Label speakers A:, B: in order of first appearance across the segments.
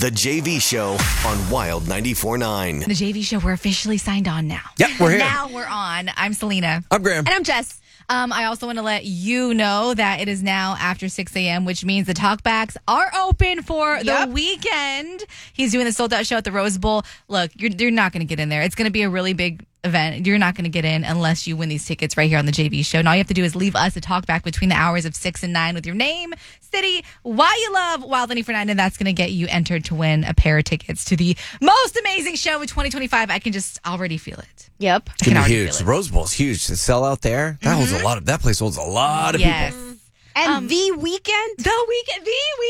A: The JV Show on Wild 94.9.
B: The JV Show, we're officially signed on now.
C: Yep, we're here.
B: Now we're on. I'm Selena.
C: I'm Graham.
D: And I'm Jess.
B: I also want to let you know that it is now after 6 a.m., which means the talkbacks are open for the weekend. He's doing the sold-out show at the Rose Bowl. Look, you're not going to get in there. It's going to be a really big event. You're not going to get in unless you win these tickets right here on the JV Show. And all you have to do is leave us a talkback between the hours of 6 and 9 with your name, city, why you love Wild 94.9, and that's going to get you entered to win a pair of tickets to the most amazing show of 2025. I can just already feel it.
D: Yep.
C: It's going to be huge. The Rose Bowl's huge. To sell out there, that holds a lot of, that place holds a lot of people.
D: And the weekend?
B: The weekend.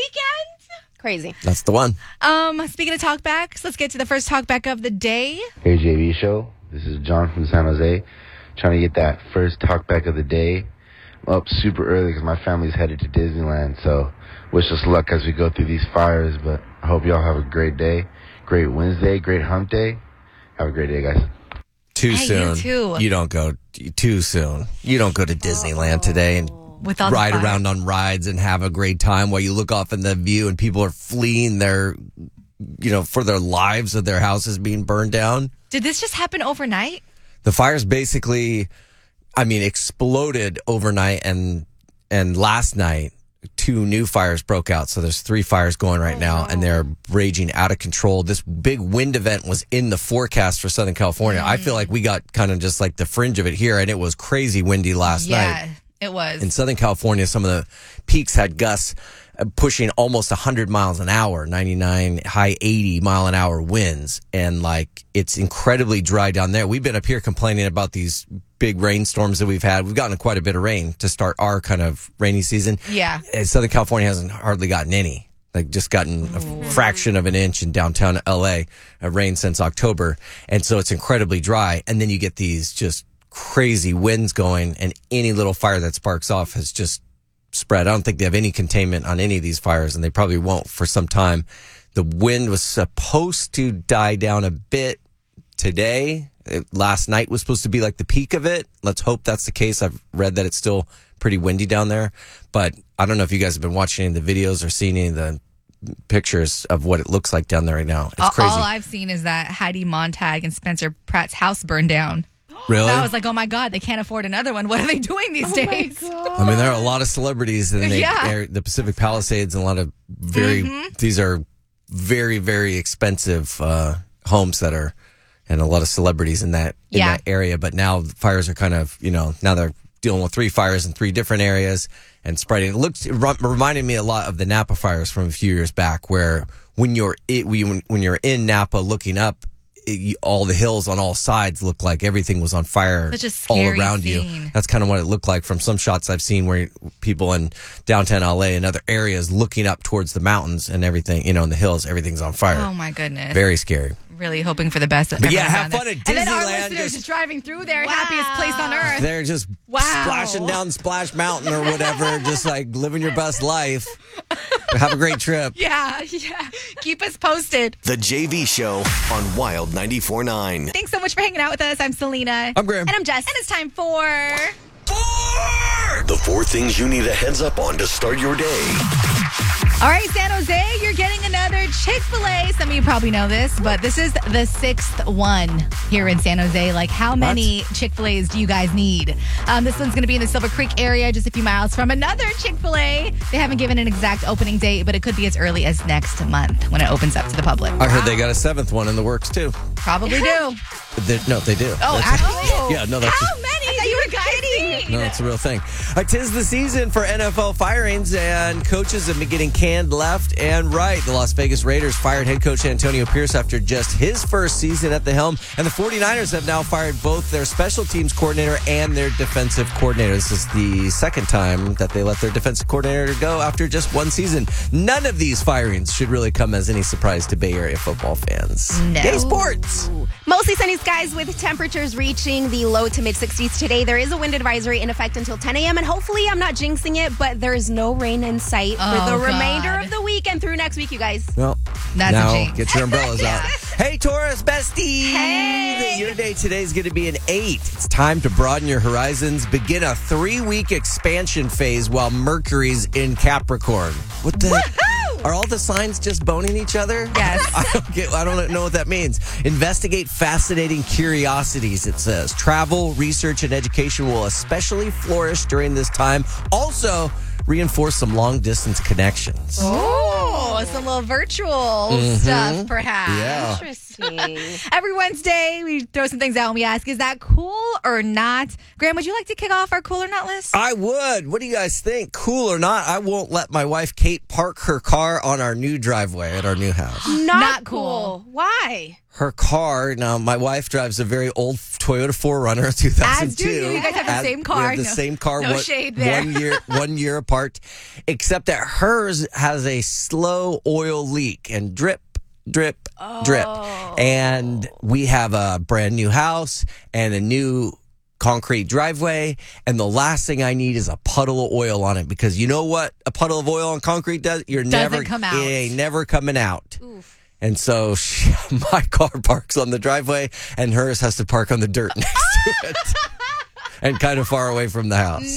D: Crazy.
C: That's the one.
B: Speaking of talkbacks, let's get to the first talkback of the day.
E: Hey, JV Show. This is John from San Jose, trying to get that first talkback of the day. I'm up super early because my family's headed to Disneyland, so wish us luck as we go through these fires, but I hope y'all have a great day, great Wednesday, great hump day. Have a great day, guys.
C: Too
B: Hey,
C: soon.
B: you too.
C: You don't go too soon. You don't go to Disneyland today and
B: With all the
C: ride
B: fire.
C: around on rides and have a great time while you look off in the view and people are fleeing their, for their lives of their houses being burned down.
B: Did this just happen overnight?
C: The fires basically, exploded overnight and last night 2 new fires broke out. So there's 3 fires going right now and they're raging out of control. This big wind event was in the forecast for Southern California. I feel like we got kind of just like the fringe of it here and it was crazy windy last night.
B: Yeah, it was.
C: In Southern California, some of the peaks had gusts pushing almost 100 miles an hour, 99, high 80 mile an hour winds. And it's incredibly dry down there. We've been up here complaining about these big rainstorms that we've had. We've gotten quite a bit of rain to start our kind of rainy season.
B: Yeah.
C: And Southern California hasn't hardly gotten any. Just gotten a fraction of an inch in downtown LA of rain since October. And so it's incredibly dry. And then you get these just crazy winds going and any little fire that sparks off has just spread. I don't think they have any containment on any of these fires, and they probably won't for some time. The wind was supposed to die down a bit today. Last night was supposed to be like the peak of it. Let's hope that's the case. I've read that it's still pretty windy down there, but I don't know if you guys have been watching any of the videos or seeing any of the pictures of what it looks like down there right now. It's crazy.
B: All I've seen is that Heidi Montag and Spencer Pratt's house burned down.
C: Really?
B: I was like, oh my God, they can't afford another one. What are they doing these days?
C: There are a lot of celebrities in the Pacific Palisades and a lot of these are very, very expensive homes that are, and a lot of celebrities in that area. But now the fires are kind of, now they're dealing with 3 fires in 3 different areas and spreading. It reminded me a lot of the Napa fires from a few years back, where when you're in Napa looking up, all the hills on all sides look like everything was on fire all around you. That's kind of what it looked like from some shots I've seen where people in downtown LA and other areas looking up towards the mountains and everything, in the hills, everything's on fire.
B: Oh my goodness.
C: Very scary.
B: Really hoping for the best.
C: But yeah, have fun at Disneyland.
B: And then our listeners just driving through there, happiest place on earth.
C: They're just splashing down Splash Mountain or whatever, just like living your best life. Have a great trip.
B: Yeah. Keep us posted.
A: The JV Show on Wild 94.9.
B: Thanks so much for hanging out with us. I'm Selena.
C: I'm Graham.
D: And I'm Jess.
B: And it's time for...
A: The 4 things you need a heads up on to start your day.
B: All right, San Jose, you're getting another Chick-fil-A. Some of you probably know this, but this is the 6th one here in San Jose. Like, how many Chick-fil-A's do you guys need? This one's going to be in the Silver Creek area, just a few miles from another Chick-fil-A. They haven't given an exact opening date, but it could be as early as next month when it opens up to the public.
C: I heard they got a 7th one in the works, too.
B: Probably do.
C: No, they do.
B: Oh, actually?
C: Yeah, no, that's
B: How many? You were kidding.
C: No, it's a real thing. 'Tis the season for NFL firings, and coaches have been getting canned left and right. The Las Vegas Raiders fired head coach Antonio Pierce after just his first season at the helm, and the 49ers have now fired both their special teams coordinator and their defensive coordinator. This is the second time that they let their defensive coordinator go after just one season. None of these firings should really come as any surprise to Bay Area football fans.
B: No.
C: Yay, sports!
D: Mostly sunny skies with temperatures reaching the low to mid 60s today. There is a wind advisory in effect until 10 a.m. And hopefully, I'm not jinxing it, but there is no rain in sight for the remainder of the week and through next week, you guys.
C: Well,
B: That's
C: now
B: a jinx.
C: get your umbrellas out. Hey, Taurus bestie!
D: Hey!
C: Your day today is going to be an 8. It's time to broaden your horizons. Begin a 3-week expansion phase while Mercury's in Capricorn. What the? Are all the signs just boning each other?
B: Yes.
C: I don't know what that means. Investigate fascinating curiosities, it says. Travel, research, and education will especially flourish during this time. Also, reinforce some long-distance connections.
B: Oh, some little virtual stuff, perhaps.
C: Yeah.
D: Interesting.
B: Every Wednesday, we throw some things out and we ask, is that cool or not? Graham, would you like to kick off our cool or not list?
C: I would. What do you guys think? Cool or not? I won't let my wife, Kate, park her car on our new driveway at our new house.
D: Not cool. Why?
C: Her car, now my wife drives a very old Toyota 4Runner 2002.
B: As do you. You guys have the same car.
C: We have the same car.
B: No shade there.
C: 1 year apart. Except that hers has a slow oil leak and drip, drip. And we have a brand new house and a new concrete driveway, and the last thing I need is a puddle of oil on it, because you know what a puddle of oil on concrete does?
B: Doesn't come out.
C: It ain't never coming out.
B: Oof.
C: And so my car parks on the driveway, and hers has to park on the dirt next to it, and kind of far away from the house.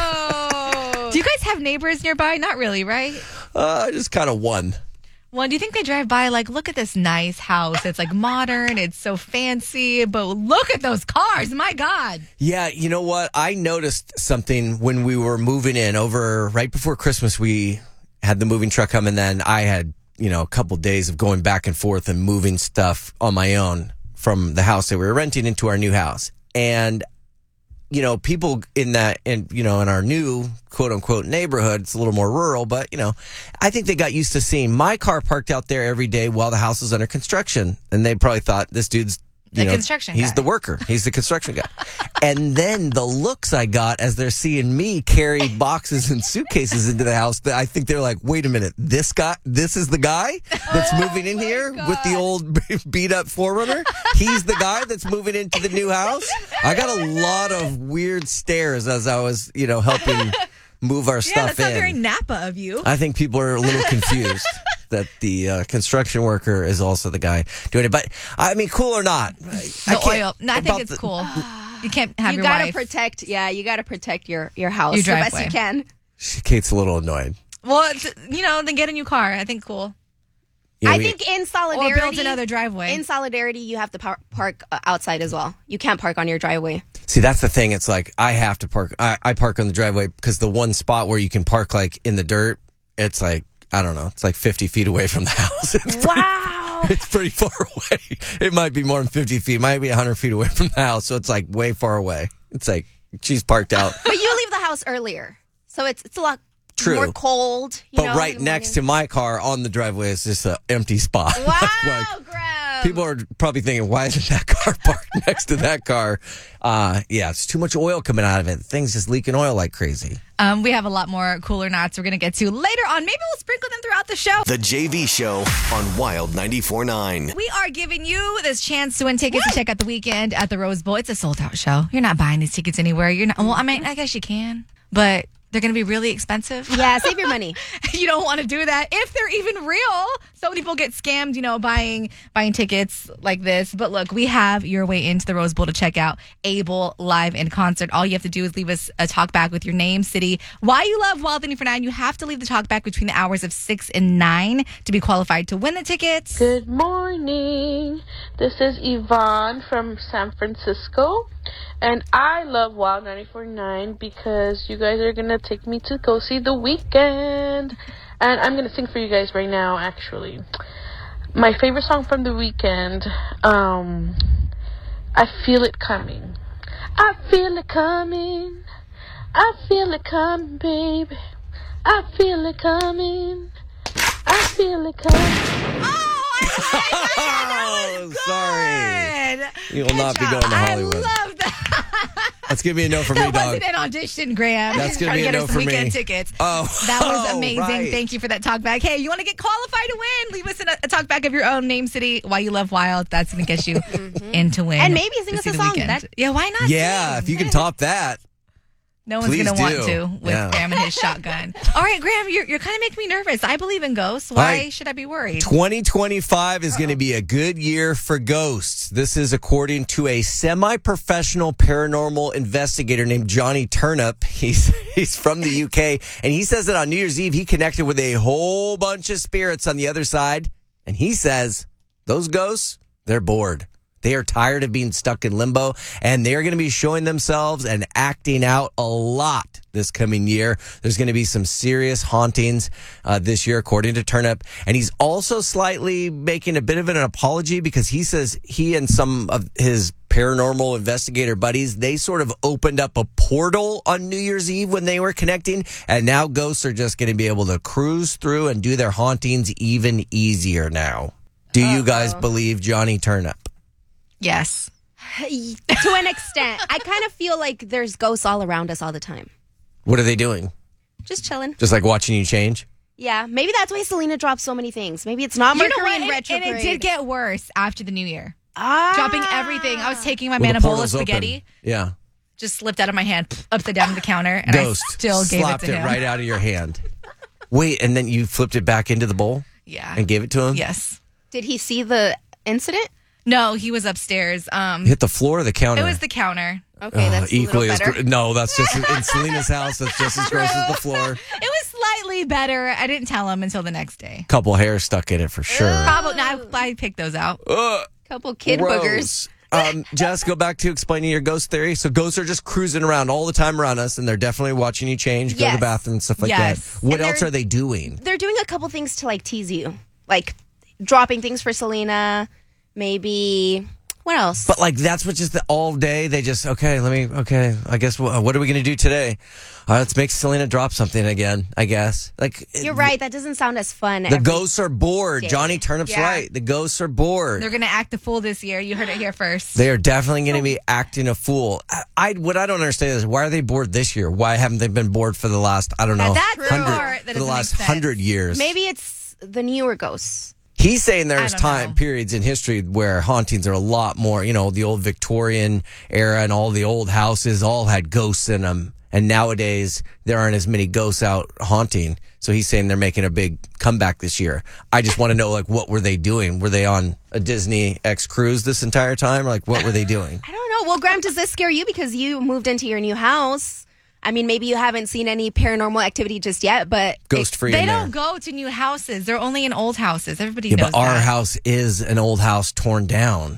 B: No. Do you guys have neighbors nearby? Not really, right?
C: Just kind of one.
B: Well, do you think they drive by like, look at this nice house? It's like modern. It's so fancy. But look at those cars. My God.
C: Yeah, you know what? I noticed something when we were moving in over right before Christmas. We had the moving truck come, and then I had, a couple days of going back and forth and moving stuff on my own from the house that we were renting into our new house. And people in our new quote unquote neighborhood, it's a little more rural, but I think they got used to seeing my car parked out there every day while the house was under construction. And they probably thought, this dude's
B: the construction
C: he's
B: guy.
C: the worker. He's the construction guy. And then the looks I got as they're seeing me carry boxes and suitcases into the house, I think they're like, wait a minute, this is the guy that's moving in here with the old beat up 4Runner? He's the guy that's moving into the new house? I got a lot of weird stares as I was, helping move our stuff in.
B: Yeah, that's not very Napa of you.
C: I think people are a little confused that the construction worker is also the guy doing it. But, I mean, cool or not?
B: Oil. No, I think it's cool. You can't have your wife.
D: You got to protect your house
B: Your
D: the best
B: driveway.
D: you can.
C: Kate's a little annoyed.
B: Well, then get a new car. I think cool.
D: I think in solidarity,
B: or build another driveway.
D: In solidarity, you have to park outside as well. You can't park on your driveway.
C: See, that's the thing. It's like I have to park. I park on the driveway because the one spot where you can park like in the dirt, it's like, I don't know, it's like 50 feet away from the house. It's pretty far away. It might be more than 50 feet. It might be 100 feet away from the house. So it's like way far away. It's like she's parked out.
D: But you leave the house earlier. So it's a lot more cold.
C: But right next to my car on the driveway is just an empty spot.
D: Wow, Graham.
C: People are probably thinking, why isn't that car parked next to that car? It's too much oil coming out of it. Things just leaking oil like crazy.
B: We have a lot more cool or nots we're going to get to later on. Maybe we'll sprinkle them throughout the show.
A: The JV Show on Wild 94.9.
B: We are giving you this chance to win tickets to check out the weekend at the Rose Bowl. It's a sold-out show. You're not buying these tickets anywhere. You're not. Well, I mean, I guess you can, but they're going to be really expensive.
D: Yeah, save your money.
B: You don't want to do that if they're even real. So many people get scammed, buying tickets like this. But look, we have your way into the Rose Bowl to check out Abel live in concert. All you have to do is leave us a talk back with your name, city, why you love Wild 94.9. You have to leave the talk back between the hours of 6 and 9 to be qualified to win the tickets.
F: Good morning. This is Yvonne from San Francisco. And I love Wild 94.9 because you guys are going to take me to go see The Weeknd. And I'm going to sing for you guys right now, actually. My favorite song from The Weeknd, I Feel It Coming. I feel it coming. I feel it coming, baby. I feel it coming. I feel it coming.
C: Oh, sorry. You will not be going to Hollywood.
B: I love that.
C: That's going to be a no for me, dog.
B: That wasn't an audition, Graham.
C: That's going to be a no for me.
B: Weekend tickets.
C: Oh,
B: that was amazing.
C: Right.
B: Thank you for that talk back. Hey, you want to get qualified to win? Leave us a talk back of your own name, city, why you love Wild. That's going to get you in to win.
D: And maybe sing us a song.
B: Yeah, why not?
C: Yeah, if you can top that.
B: No one's
C: Please
B: going to want
C: do.
B: to with Graham and his shotgun. All right, Graham, you're kind of making me nervous. I believe in ghosts. Why should I be worried?
C: 2025 is going to be a good year for ghosts. This is according to a semi-professional paranormal investigator named Johnny Turnip. He's from the UK, and he says that on New Year's Eve, he connected with a whole bunch of spirits on the other side, and he says those ghosts, they're bored. They are tired of being stuck in limbo, and they're going to be showing themselves and acting out a lot this coming year. There's going to be some serious hauntings this year, according to Turnip. And he's also slightly making a bit of an apology because he says he and some of his paranormal investigator buddies, they sort of opened up a portal on New Year's Eve when they were connecting, and now ghosts are just going to be able to cruise through and do their hauntings even easier now. Do you guys believe Johnny Turnip?
B: Yes.
D: To an extent. I kind of feel like there's ghosts all around us all the time.
C: What are they doing?
D: Just chilling.
C: Just like watching you change?
D: Yeah, maybe that's why Selena dropped so many things. Maybe it's not Mercury in retrograde.
B: And it did get worse after the new year.
D: Ah.
B: Dropping everything. I was taking my
C: Well, the
B: Manibola
C: portal's
B: spaghetti.
C: open. Yeah.
B: Just slipped out of my hand, upside down to the counter, and
C: Ghost.
B: I still gave it
C: Slapped
B: to him.
C: right out of your hand. Wait, and then you flipped it back into the bowl?
B: Yeah.
C: And gave it to him?
B: Yes.
D: Did he see the incident?
B: No, he was upstairs.
C: Hit the floor or the counter?
B: It was the counter.
D: Okay, that's
C: equally
D: a
C: as
D: little better.
C: no, that's just in Selena's house. That's just as gross as the floor.
B: It was slightly better. I didn't tell him until the next day.
C: Couple hairs stuck in it for sure.
B: Probably. No, I picked those out.
D: Couple kid boogers.
C: Jess, go back to explaining your ghost theory. So ghosts are just cruising around all the time around us, and they're definitely watching you change, go to
D: Yes.
C: the bathroom, stuff like
B: Yes.
C: that. What
D: And
C: else
D: they're-
C: are they doing?
D: They're doing a couple things to like tease you. Like dropping things for Selena. Maybe... What else?
C: But like that's what just all day they just I guess what are we gonna do today? Let's make Selena drop something again. I guess
D: You're right. That doesn't sound as fun.
C: The ghosts are bored.
D: day.
C: Johnny Turnip's
D: Yeah.
C: right. The ghosts are bored.
B: They're going to act the fool this year. You heard it here first.
C: They are definitely going to be acting a fool. What I don't understand is why are they bored this year? Why haven't they been bored for the last
B: That's the
C: 100
B: part that
C: for the
B: doesn't
C: last
B: make sense.
C: 100 years?
D: Maybe it's the newer ghosts.
C: He's saying there's
B: I don't know.
C: periods in history where hauntings are a lot more, the old Victorian era and all the old houses all had ghosts in them. And nowadays, there aren't as many ghosts out haunting. So he's saying they're making a big comeback this year. I just want to know, what were they doing? Were they on a Disney X cruise this entire time? What were they doing?
D: I don't know. Well, Graham, does this scare you because you moved into your new house? I mean, maybe you haven't seen any paranormal activity just yet, but...
C: Ghost-free
B: They
C: in there.
B: don't go to new houses. They're only in old houses. Everybody
C: Yeah,
B: knows
C: but our
B: that.
C: house is an old house torn down.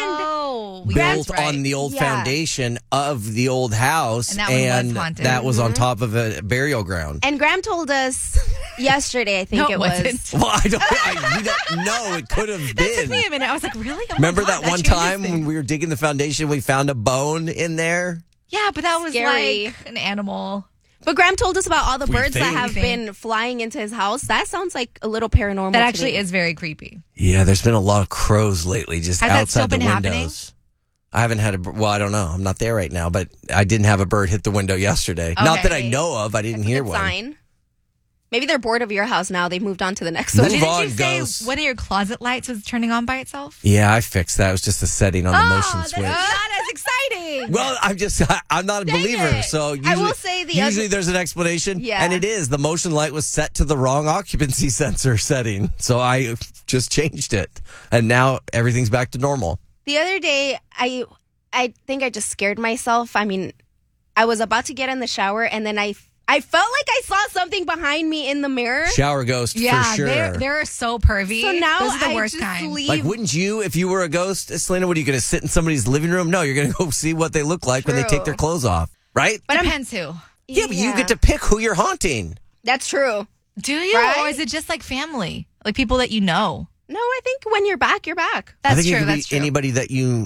B: Oh,
C: Built
B: that's right.
C: on the old
D: Yeah.
C: foundation of the old house,
B: And that one was haunted.
C: that was on top of a burial ground.
D: And Graham told us yesterday, I think
B: No,
D: it
B: it
D: was.
B: wasn't.
C: Well, we don't know. It could have
B: That
C: been.
B: took me a minute. I was like, really? Oh my
C: Remember
B: God,
C: that one
B: changes
C: time
B: things.
C: when we were digging the foundation, we found a bone in there?
B: Yeah, but that was
D: Scary.
B: like an animal.
D: But Graham told us about all the
C: We
D: birds that
C: think.
D: have been flying into his house. That sounds like a little paranormal.
B: That
D: to
B: actually
D: me.
B: is very creepy.
C: Yeah, there's been a lot of crows lately just
B: Has that still
C: outside the
B: been happening?
C: windows. I haven't had well, I don't know. I'm not there right now, but I didn't have a bird hit the window yesterday. Not that I
B: Okay.
C: know of. I didn't
D: That's a
C: hear
D: good
C: one.
D: sign. Maybe they're bored of your house now. They've moved on to the next
C: Move
D: one.
B: Didn't
C: on,
B: you say
C: ghosts.
B: one of your closet lights was turning on by itself?
C: Yeah, I fixed that. It was just a setting on the motion
B: that's
C: switch.
B: not as exciting.
C: Well, I'm not a believer,
D: it.
C: so
D: I will
C: usually,
D: say the
C: usually
D: other-
C: there's an explanation,
D: Yeah.
C: and it is the motion light was set to the wrong occupancy sensor setting, so I just changed it, and now everything's back to normal.
D: The other day, I think I just scared myself. I mean, I was about to get in the shower, and then I felt like I saw something behind me in the mirror.
C: Shower ghost
B: Yeah,
C: for sure.
B: they're so pervy.
D: So now
B: Those are the
D: I
B: worst
D: just
B: kind.
D: leave.
C: Like, wouldn't you, if you were a ghost, Selena, what are you going to sit in somebody's living room? No, you're going to go see what they look like when they
D: True.
C: take their clothes off, right?
D: But
B: Depends who.
C: Yeah, but you get to pick who you're haunting.
D: That's true.
B: Do you?
D: Right?
B: Or is it just like family? Like people that you know?
D: No, I think when you're back, you're back.
C: I
B: That's
C: think it
B: true.
C: could
B: That's
C: be
B: true.
C: anybody that you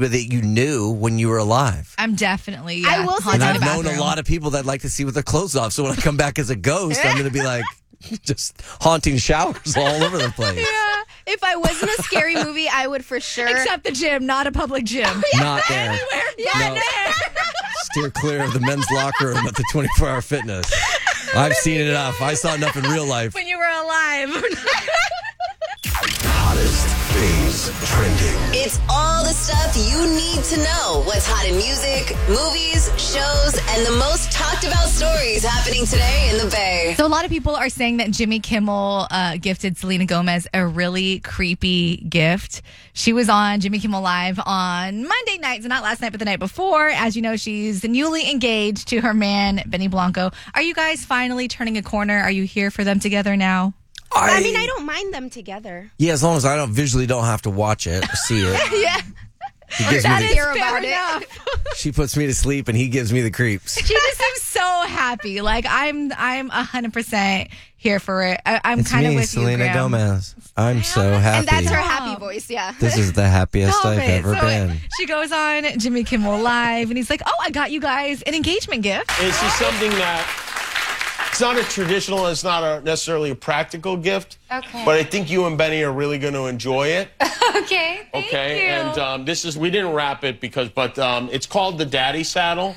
C: knew when you were alive.
B: I'm definitely.
D: I will say
B: haunting
C: And
D: that
C: I've
B: the
C: known a
B: bathroom.
C: lot of people that like to see with their clothes off. So when I come back as a ghost, I'm going to be like just haunting showers all over the place.
D: Yeah. If I was in a scary movie, I would for sure.
B: Except the gym, not a public gym.
C: Not there.
D: Yeah,
C: No. Steer clear of the men's locker room at the 24-hour fitness. I've seen enough. I saw enough in real life.
B: When you were alive.
A: Hottest things trending.
G: It's all the stuff you need to know. What's hot in music, movies, shows, and the most talked about stories happening today in the Bay.
B: So a lot of people are saying that Jimmy Kimmel gifted Selena Gomez a really creepy gift. She was on Jimmy Kimmel Live on Monday night, so not last night, but the night before. As you know, she's newly engaged to her man, Benny Blanco. Are you guys finally turning a corner? Are you here for them together now?
D: I mean, I don't mind them together.
C: Yeah, as long as I don't have to watch it or see it.
B: Yeah.
C: He gives
B: That
C: me
B: is fair enough.
C: She puts me to sleep and he gives me the creeps.
B: She just seems so happy. Like, I'm 100% here for it. I'm
C: It's
B: kind of
C: me,
B: with
C: Selena
B: you, Graham.
C: Gomez. I'm so happy.
D: And that's her happy voice, yeah.
C: This is the happiest
B: Stop
C: I've
B: it.
C: ever
B: So
C: been.
B: She goes on Jimmy Kimmel Live, and he's like, "Oh, I got you guys an engagement gift."
H: It's just something that it's not a traditional, it's not necessarily a practical gift.
B: Okay.
H: But I think you and Benny are really going to enjoy it.
B: Okay. Thank you.
H: And this is, we didn't wrap it but it's called the Daddy Saddle.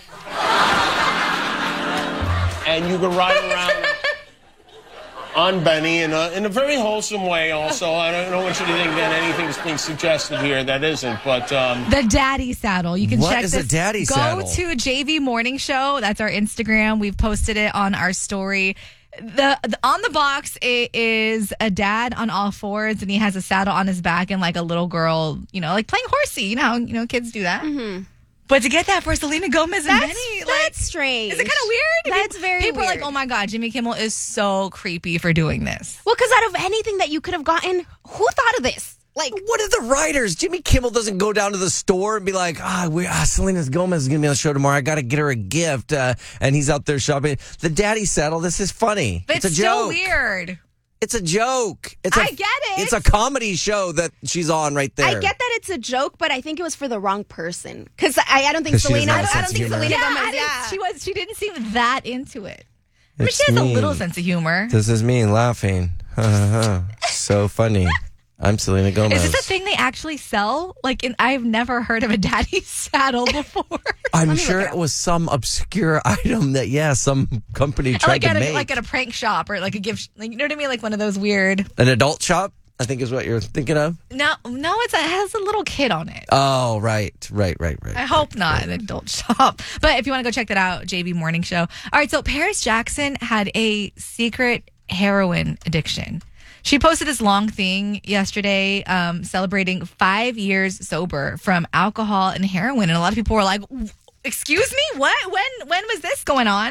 H: And you can ride around on Benny in a very wholesome way also. I don't want you to think that anything's being suggested here that isn't, but...
B: The Daddy Saddle. You can
C: What
B: check
C: is
B: this.
C: a Daddy
B: Go
C: Saddle?
B: to JV Morning Show. That's our Instagram. We've posted it on our story. On the box, it is a dad on all fours, and he has a saddle on his back and like a little girl, like playing horsey. You know how kids do that. Mm-hmm. But to get that for Selena Gomez and Benny,
D: that's strange.
B: Is it kind of weird?
D: That's very
B: People
D: weird.
B: are like, oh my God, Jimmy Kimmel is so creepy for doing this.
D: Well, because out of anything that you could have gotten, who thought of this? Like,
C: What are the writers? Jimmy Kimmel doesn't go down to the store and be like, Selena Gomez is going to be on the show tomorrow. I got to get her a gift. And he's out there shopping. The Daddy Saddle, this is funny.
B: But
C: it's a
B: still
C: joke.
B: weird.
C: It's a joke.
B: I get it.
C: It's a comedy show that she's on right there.
D: I get that it's a joke, but I think it was for the wrong person. Because I don't think
C: 'Cause she doesn't
D: Selena,
C: have a
D: I
C: sense
D: don't
C: of
D: think
C: humor.
D: Selena
B: Yeah,
D: Gomez,
B: she didn't that into it. I mean,
C: It's
B: she has a
C: me.
B: little sense of humor.
C: This is me laughing. So funny. I'm Selena Gomez.
B: Is this a thing they actually sell? I've never heard of a Daddy Saddle before.
C: I'm sure it was some obscure item that, some company tried to make.
B: Like at a prank shop or like a gift, you know what I mean? Like one of those weird.
C: An adult shop, I think is what you're thinking of.
B: No, it has a little kid on it.
C: Oh, right.
B: I hope not an adult shop. But if you want to go check that out, JB Morning Show. All right, so Paris Jackson had a secret heroin addiction. She posted this long thing yesterday celebrating 5 years sober from alcohol and heroin. And a lot of people were like, excuse me? What? When was this going on?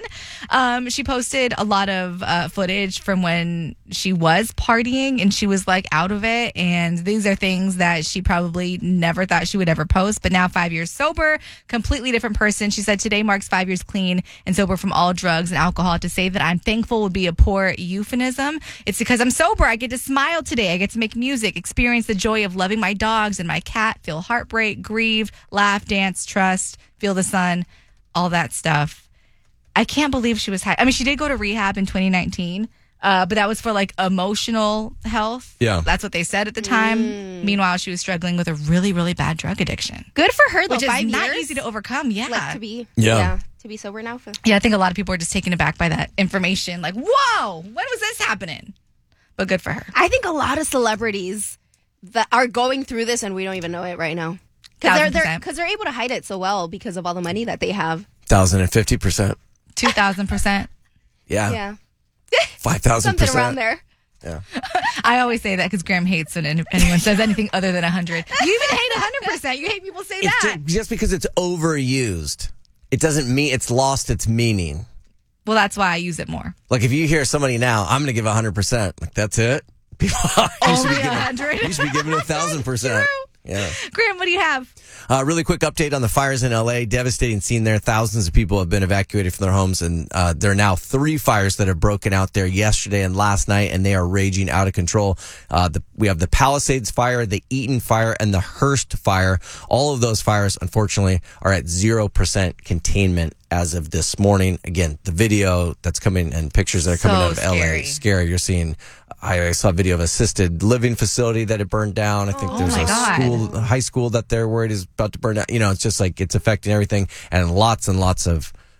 B: She posted a lot of footage from when she was partying and she was like out of it. And these are things that she probably never thought she would ever post. But now 5 years sober, completely different person. She said today marks 5 years clean and sober from all drugs and alcohol. To say that I'm thankful would be a poor euphemism. It's because I'm sober. I get to smile today. I get to make music, experience the joy of loving my dogs and my cat, feel heartbreak, grieve, laugh, dance, trust, feel the sun, all that stuff. I can't believe she was high. I mean, she did go to rehab in 2019, but that was for like emotional health.
C: Yeah.
B: That's what they said at the time. Meanwhile, she was struggling with a really, really bad drug addiction.
D: Good for her, though.
B: Which
D: 5
B: is
D: years.
B: not easy to overcome. Yeah.
D: Like to be, to be sober now.
B: Yeah, I think a lot of people are just taken aback by that information. Like, whoa, when was this happening? But good for her.
D: I think a lot of celebrities that are going through this and we don't even know it right now. Because they're able to hide it so well because of all the money that they have.
C: 1,050%.
B: 2,000%.
D: Yeah.
C: 5,000%.
D: Something around there.
C: Yeah.
B: I always say that because Graham hates when anyone says anything other than 100. You even hate 100%. You hate people say that.
C: Just because it's overused, it doesn't mean it's lost its meaning.
B: Well, that's why I use it more.
C: Like if you hear somebody now, I'm going to give 100%. Like that's it. People
B: Only 100.
C: You should be giving 1,000%. Yeah.
B: Graham, what do you have?
C: Really quick update on the fires in L.A. Devastating scene there. Thousands of people have been evacuated from their homes, and there are now 3 fires that have broken out there yesterday and last night, and they are raging out of control. We have the Palisades fire, the Eaton fire, and the Hearst fire. All of those fires, unfortunately, are at 0% containment as of this morning. Again, the video that's coming and pictures that are coming out of L.A. Scary. You're seeing... I saw a video of an assisted living facility that had burned down. I think there's a high school that they're worried is about to burn down. You know, it's just like it's affecting everything, and lots of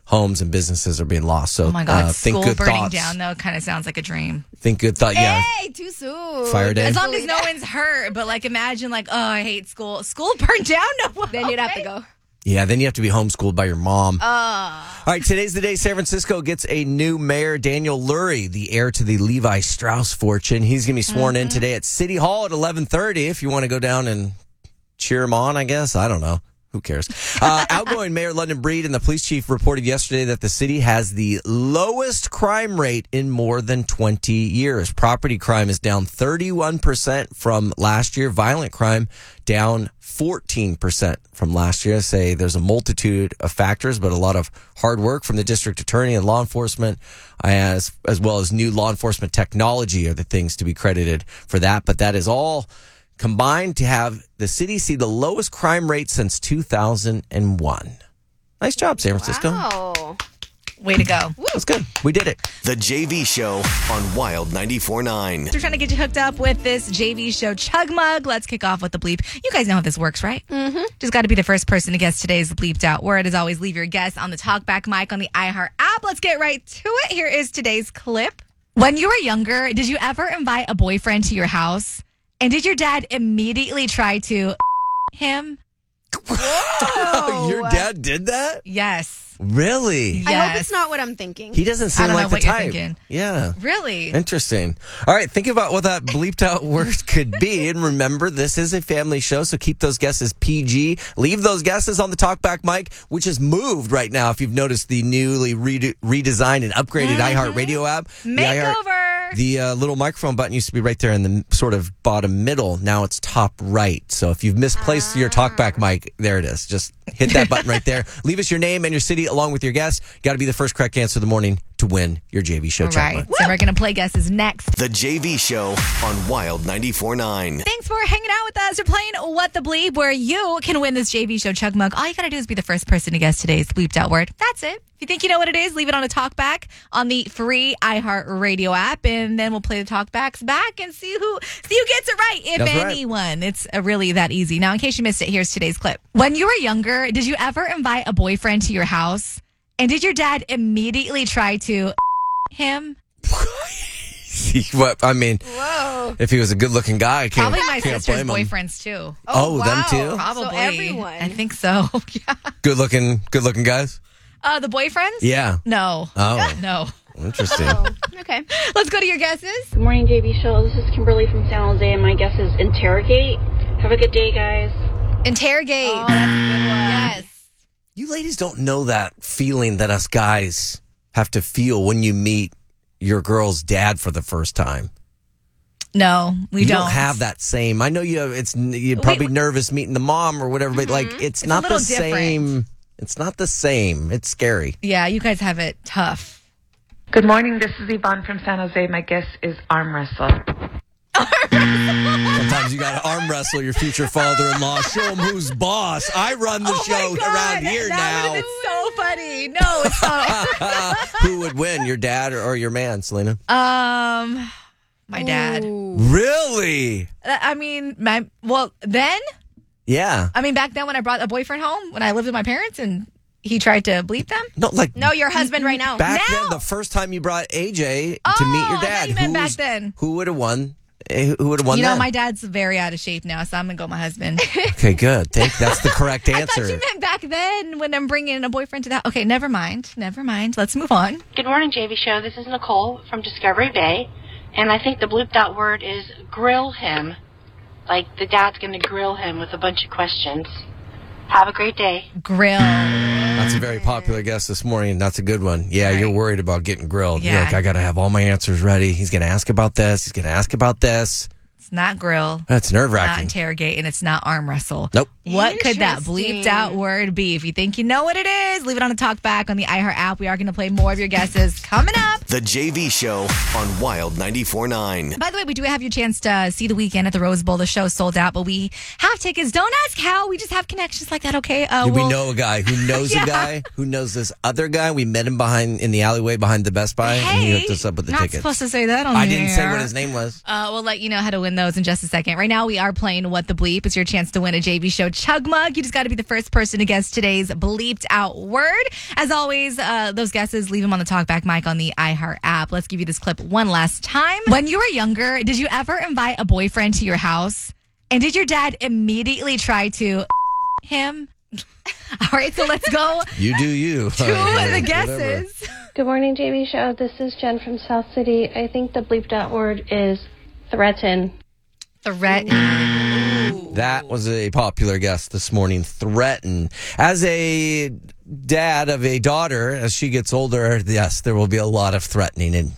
C: homes and businesses are being lost. So,
B: oh my God,
C: think
B: school
C: good
B: burning
C: thoughts.
B: down, though, kind of sounds like a dream.
C: Think good thought. Yeah.
D: Hey, too soon.
C: Fire day.
B: As long as no one's hurt, but like imagine like, oh, I hate school. School burned down? No,
D: then you'd have to go.
C: Yeah, then you have to be homeschooled by your mom. All right, today's the day San Francisco gets a new mayor, Daniel Lurie, the heir to the Levi Strauss fortune. He's going to be sworn in today at City Hall at 11:30 if you want to go down and cheer him on, I guess. I don't know. Who cares? Outgoing Mayor London Breed and the police chief reported yesterday that the city has the lowest crime rate in more than 20 years. Property crime is down 31% from last year. Violent crime down 14% from last year. I say there's a multitude of factors, but a lot of hard work from the district attorney and law enforcement, as well as new law enforcement technology are the things to be credited for that. But that is all combined to have the city see the lowest crime rate since 2001. Nice job, San Francisco.
D: Wow.
B: Way to go.
C: That's good. We did it.
A: The JV Show on Wild 94.9.
B: We're trying to get you hooked up with this JV Show Chug Mug. Let's kick off with the bleep. You guys know how this works, right? Mm-hmm. Just got to be the first person to guess today's bleeped out word. As always, leave your guess on the TalkBack mic on the iHeart app. Let's get right to it. Here is today's clip. When you were younger, did you ever invite a boyfriend to your house? And did your dad immediately try to him?
C: Your dad did that?
B: Yes.
C: Really?
B: Yes.
D: I hope it's not what I'm thinking.
C: He doesn't seem
B: I don't
C: like
B: know
C: the
B: what you're
C: type.
B: thinking.
C: Yeah.
B: Really?
C: Interesting. All right, think about what that bleeped out word could be. And remember, this is a family show, so keep those guesses PG. Leave those guesses on the TalkBack mic, which has moved right now. If you've noticed the newly redesigned and upgraded iHeart Radio app.
B: Makeover.
C: The little microphone button used to be right there in the sort of bottom middle. Now it's top right. So if you've misplaced your TalkBack mic, there it is. Just hit that button right there. Leave us your name and your city along with your guess. Got to be the first correct answer of the morning to win your JV Show
B: All right. So we're going to play guesses next.
A: The JV Show on Wild 94.9.
B: Thanks for hanging out with us. We're playing What the Bleep, where you can win this JV Show Chug Mug. All you got to do is be the first person to guess today's bleeped out word. That's it. If you think you know what it is, leave it on a TalkBack on the free iHeart Radio app, and then we'll play the TalkBacks back and see who gets it right, if anyone. Right. It's really that easy. Now, in case you missed it, here's today's clip. When you were younger, did you ever invite a boyfriend to your house? And did your dad immediately try to him?
C: What I mean,
D: whoa.
C: If he was a good-looking guy, I can't.
B: Probably my
C: can't
B: sister's
C: blame him.
B: boyfriends too.
C: Oh,
D: wow.
C: them too.
B: Probably
D: So everyone.
B: I think so. Yeah.
C: Good-looking guys.
B: The boyfriends?
C: Yeah.
B: No.
C: Oh,
B: No.
C: interesting.
D: Okay.
B: Let's go to your guesses.
I: Good morning, JV Show. This is Kimberly from San Jose, and my guess is interrogate. Have a good day, guys.
B: Interrogate.
D: Oh, that's a good one.
B: Yes.
C: You ladies don't know that feeling that us guys have to feel when you meet your girl's dad for the first time.
B: No, we
C: You
B: don't.
C: don't have that same. I know you're probably nervous meeting the mom or whatever, but like it's not the same. It's not the same. It's scary.
B: Yeah, you guys have it tough.
J: Good morning. This is Yvonne from San Jose. My guess is arm wrestle.
C: Sometimes you got to arm wrestle your future father-in-law. Show him who's boss. I run the show around here now.
B: It's so funny. No, it's not.
C: Who would win, your dad or your man, Selena?
B: My dad.
C: Really?
B: I mean, then.
C: Yeah.
B: I mean, back then when I brought a boyfriend home when I lived with my parents and he tried to bleep them.
D: No, your husband right now.
C: Back then, the first time you brought AJ to meet your dad,
B: you meant back then.
C: Who would have won? Who would have won?
B: You know,
C: then?
B: my dad's very out of shape now, so I'm gonna go with my husband.
C: Okay, good. That's the correct answer.
B: I thought you meant back then when I'm bringing a boyfriend to the house. Okay, never mind. Let's move on.
I: Good morning, JV Show. This is Nicole from Discovery Bay, and I think the blooped out word is grill him. Like the dad's going to grill him with a bunch of questions. Have a great day.
B: Grill.
C: That's a very popular guess this morning. That's a good one. Yeah, You're worried about getting grilled.
B: Yeah.
C: You're like, I got to have all my answers ready. He's going to ask about this. He's going to ask about this.
B: It's not grill.
C: That's nerve-wracking.
B: Not interrogate, and it's not arm wrestle.
C: Nope.
B: What could that bleeped out word be? If you think you know what it is, leave it on a TalkBack on the iHeart app. We are going to play more of your guesses coming up.
A: The JV Show on Wild 94.9.
B: By the way, we do have your chance to see The Weeknd at the Rose Bowl. The show's sold out, but we have tickets. Don't ask how. We just have connections like that, okay?
C: We know a guy who knows a guy who knows this other guy. We met him in the alleyway behind the Best Buy, and he hooked us up with the tickets.
B: Not supposed to say that on
C: I
B: the
C: didn't
B: air.
C: say what his name was.
B: We'll let you know how to win those in just a second. Right now, we are playing What the Bleep. It's your chance to win a JV Show Chug Mug. You just got to be the first person to guess today's bleeped out word. As always, those guesses, leave them on the TalkBack mic on the iHeart app. Let's give you this clip one last time. When you were younger, did you ever invite a boyfriend to your house? And did your dad immediately try to him? All right, so let's go.
C: You do you.
B: To the guesses.
C: Whatever.
K: Good morning, JV Show. This is Jen from South City. I think the bleeped out word is threaten.
B: Threaten.
C: That was a popular guess this morning. Threaten. As a dad of a daughter, as she gets older, yes, there will be a lot of threatening. And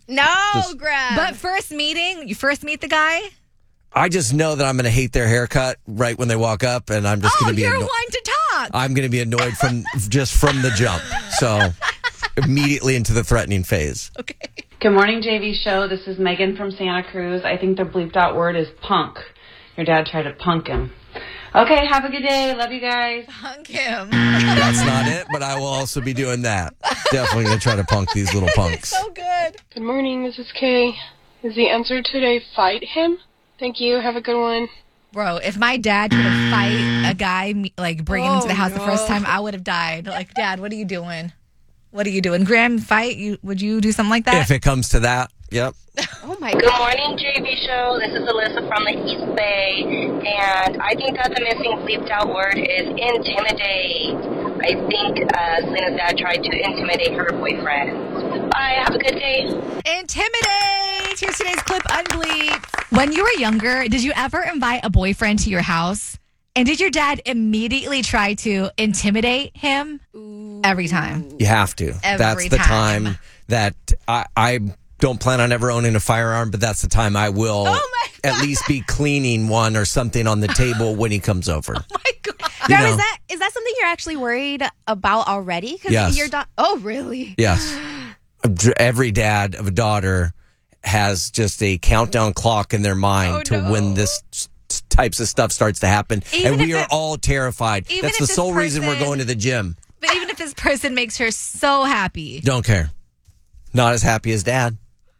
D: Graham.
B: But first meeting, you first meet the guy?
C: I just know that I'm going to hate their haircut right when they walk up, and I'm just going to be
B: you're one to talk.
C: I'm going to be annoyed from the jump. So immediately into the threatening phase.
B: Okay.
L: Good morning, JV Show. This is Megan from Santa Cruz. I think the bleeped out word is punk. Your dad tried to punk him. Okay, have a good day. Love you guys.
B: Punk him.
C: That's not it, but I will also be doing that. Definitely going to try to punk these little punks.
B: So good.
F: Good morning, this is Kay. Is the answer today fight him? Thank you. Have a good one.
B: Bro, if my dad could have fight a guy, like bring him to the house the first time, I would have died. Like, Dad, what are you doing? What are you doing? Graham, fight? Would you do something like that?
C: If it comes to that, yep.
D: Oh my
I: Good
D: God.
I: morning, JV Show. This is Alyssa from the East Bay, and I think that the missing bleeped out word is intimidate. I think Selena's dad tried to intimidate her boyfriend. Bye. Have a good day.
B: Intimidate. Here's today's clip unbleep. When you were younger, did you ever invite a boyfriend to your house? And did your dad immediately try to intimidate him? Every time.
C: You have to. That's the time that I don't plan on ever owning a firearm, but that's the time I will at least be cleaning one or something on the table when he comes over.
B: Oh my God.
D: Graham, is that something you're actually worried about already?
C: Yes.
D: Oh, really?
C: Yes. Every dad of a daughter has just a countdown clock in their mind to when this types of stuff starts to happen.
B: Even
C: and we are all terrified. That's the sole reason we're going to the gym.
B: But even if this person makes her so happy.
C: Don't care. Not as happy as dad.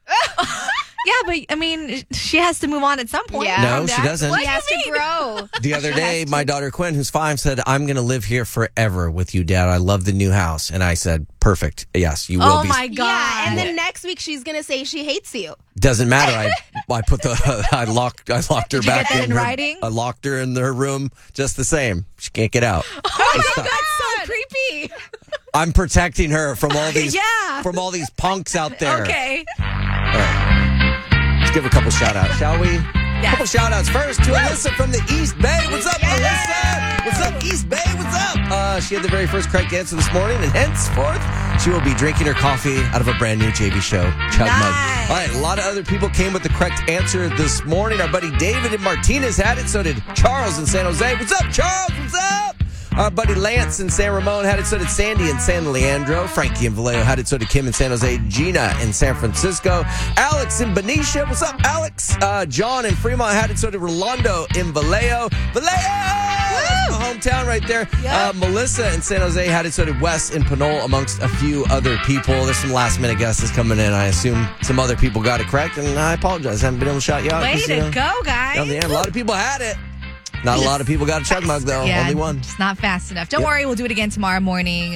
B: Yeah, but I mean, she has to move on at some point.
D: Yeah.
C: No, she doesn't.
D: She has to grow.
C: The other day, my daughter Quinn, who's 5, said, I'm going to live here forever with you, Dad. I love the new house. And I said, perfect. Yes, you will be.
B: Oh, my God.
D: Yeah, and then next week she's going to say she hates you.
C: Doesn't matter. I put I locked her back
B: in writing.
C: I locked her in her room just the same. She can't get out.
B: Oh, my God. That's so creepy.
C: I'm protecting her from all these these punks out there.
B: Okay.
C: All right. Let's give a couple shout outs, shall we?
B: Yeah.
C: Couple shout outs first to Alyssa from the East Bay. What's up, Alyssa? What's up, East Bay? What's up? She had the very first correct answer this morning, and henceforth, she will be drinking her coffee out of a brand new JV Show Chug Mug. All right, a lot of other people came with the correct answer this morning. Our buddy David in Martinez had it, so did Charles in San Jose. What's up, Charles? What's up? Our buddy Lance in San Ramon had it, so did Sandy in San Leandro. Frankie in Vallejo had it, so did Kim in San Jose. Gina in San Francisco. Alex in Benicia. What's up, Alex? John in Fremont had it, so did Rolando in Vallejo. That's my hometown right there. Yep. Melissa in San Jose had it, so did Wes in Pinole, amongst a few other people. There's some last-minute guesses coming in. I assume some other people got it correct, and I apologize. I haven't been able to shout you out.
B: Way to go, guys.
C: A lot of people had it. Not a lot of people got a Chug Mug, though.
B: Yeah,
C: only one.
B: It's not fast enough. Don't worry. We'll do it again tomorrow morning,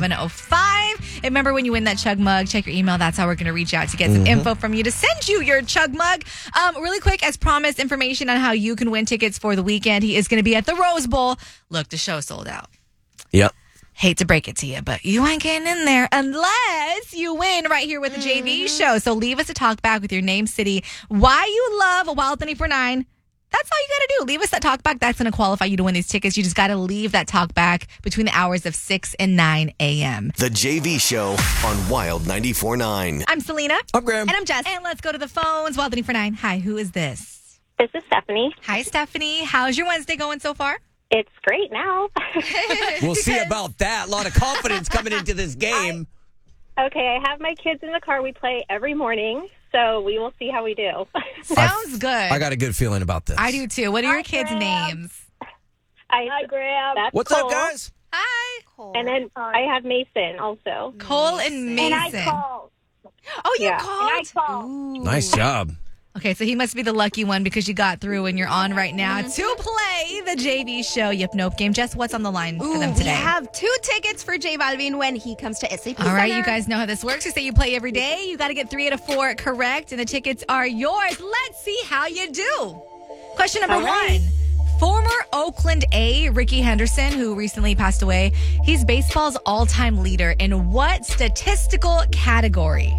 B: 7:05. And remember, when you win that Chug Mug, check your email. That's how we're going to reach out to get some info from you to send you your Chug Mug. Really quick, as promised, information on how you can win tickets for the weekend. He is going to be at the Rose Bowl. Look, the show sold out.
C: Yep.
B: Hate to break it to you, but you ain't getting in there unless you win right here with the JV Show. So leave us a talk back with your name, city, why you love Wild 94.9. That's all you got to do. Leave us that talk back. That's going to qualify you to win these tickets. You just got to leave that talk back between the hours of 6 and 9 a.m.
A: The JV Show on Wild 94.9.
B: I'm Selena.
C: I'm Graham.
D: And I'm Jess.
B: And let's go to the phones. Wild 94.9. Hi, who is this?
K: This is Stephanie.
B: Hi, Stephanie. How's your Wednesday going so far?
K: It's great now.
C: We'll see about that. A lot of confidence coming into this game.
K: Okay, I have my kids in the car. We play every morning, so we will see how we do.
B: Sounds good.
C: I got a good feeling about this.
B: I do too. What are your kids' names?
K: Hi, Graham.
C: What's
K: Cole.
C: up, guys?
B: Hi.
D: Cole.
K: And then I have Mason also.
B: Cole and Mason.
K: And I called.
B: Oh, you
K: Yeah.
B: called?
K: And I called.
B: Ooh.
C: Nice job.
B: Okay, so he must be the lucky one because you got through and you're on right now to play the JV Show Yep Nope game. Jess, what's on the line for them today?
D: We have 2 tickets for J Balvin when he comes to SAP
B: All right,
D: Center.
B: you guys know how this works. You say you play every day. You got to get 3 out of 4 correct, and the tickets are yours. Let's see how you do. Question number 1. Former Oakland A, Ricky Henderson, who recently passed away, he's baseball's all-time leader in what statistical category?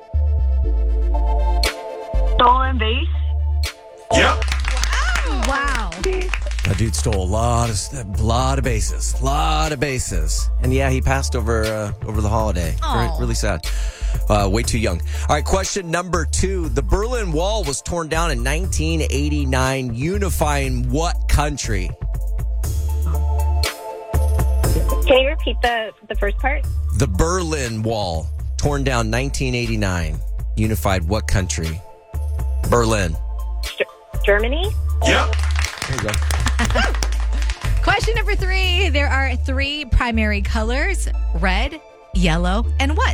J: Stolen base.
H: Yep.
B: Wow.
C: That dude stole a lot of bases. And yeah, he passed over the holiday. Really sad. Way too young. All right, question number 2. The Berlin Wall was torn down in 1989, unifying what country?
K: Can you repeat the first part?
C: The Berlin Wall, torn down 1989, unified what country? Berlin.
K: Germany?
H: Yep.
C: There you go.
B: Question number 3. There are 3 primary colors: red, yellow, and what?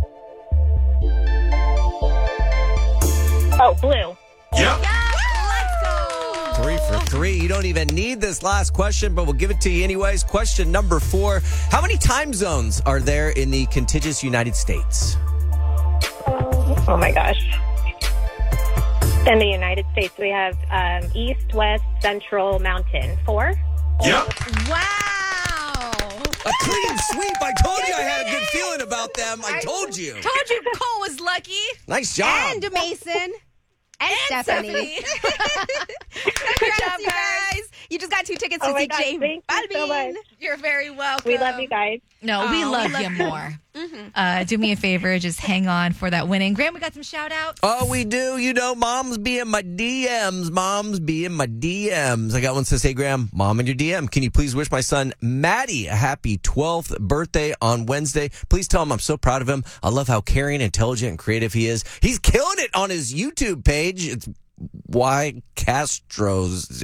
K: Oh, blue.
H: Yep.
B: Let's go.
C: 3 for 3. You don't even need this last question, but we'll give it to you anyways. Question number 4. How many time zones are there in the contiguous United States?
K: Oh my gosh. In the United States, we have East, West, Central, Mountain. 4?
H: Yep.
B: Wow.
C: A clean sweep. I told you I had a good feeling about them. I told you.
B: Told you Cole was lucky.
C: Nice job.
D: And Mason. And Stephanie.
B: Good job, guys.
D: You just got 2 tickets
K: Oh
D: to
K: my
D: see
K: gosh,
D: J
K: thank you so
D: Balvin.
K: much.
B: You're very welcome.
K: We love you guys.
B: No, we love you more. Do me a favor. Just hang on for that winning. Graham, we got some shout outs.
C: Oh, we do. You know, mom's be in my DMs. I got one that says, hey, Graham, mom in your DM. Can you please wish my son, Maddie, a happy 12th birthday on Wednesday? Please tell him I'm so proud of him. I love how caring, intelligent, and creative he is. He's killing it on his YouTube page. It's Castroz.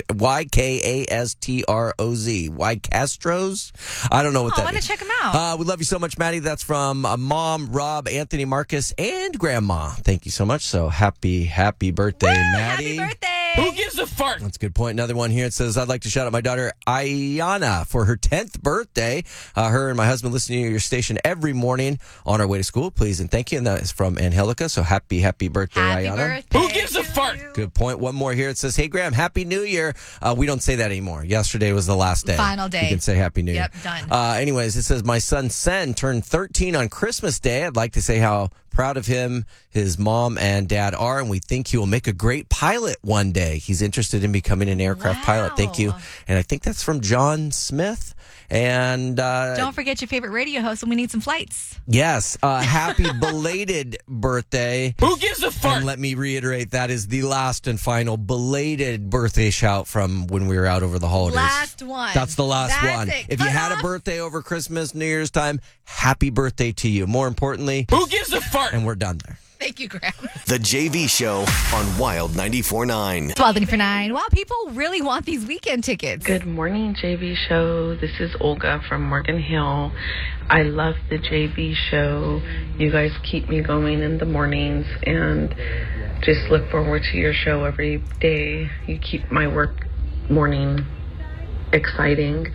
C: YKASTROZ. Castroz? I don't know what that
B: I want
C: means.
B: to check him out.
C: We love you so much, Maddie. That's from Mom, Rob, Anthony, Marcus, and Grandma. Thank you so much. So happy birthday, Maddie.
B: Happy birthday.
H: Who gives a fart?
C: That's a good point. Another one here. It says, I'd like to shout out my daughter, Ayana, for her 10th birthday. Her and my husband listen to your station every morning on our way to school. Please and thank you. And that is from Angelica. So happy birthday,
B: Happy
C: Ayana.
B: birthday.
H: Who gives a fart?
C: Good point. One more here. It says, hey, Graham, Happy New Year. We don't say that anymore. Yesterday was the last day.
B: Final day.
C: You can say Happy New Year.
B: Yep, done.
C: Anyways, it says, my son, Sen, turned 13 on Christmas Day. I'd like to say how proud of him his mom and dad are, and we think he will make a great pilot one day. He's interested in becoming an aircraft pilot. Thank you. And I think that's from John Smith. And
B: don't forget your favorite radio host when we need some flights.
C: yes, happy belated birthday.
H: Who gives a fart?
C: And let me reiterate, that is the last and final belated birthday shout from when we were out over the holidays.
B: Last one.
C: That's the last
B: That's
C: one.
B: it.
C: If you
B: Cut
C: had
B: off.
C: a birthday over Christmas, New Year's time, happy birthday to you. More importantly,
H: Who gives a fart?
C: and we're done there.
B: Thank you, Graham.
A: The JV Show on Wild 94.9.
B: It's Wild 94.9. Wow, people really want these weekend tickets.
J: Good morning, JV Show. This is Olga from Morgan Hill. I love the JV Show. You guys keep me going in the mornings and just look forward to your show every day. You keep my work morning exciting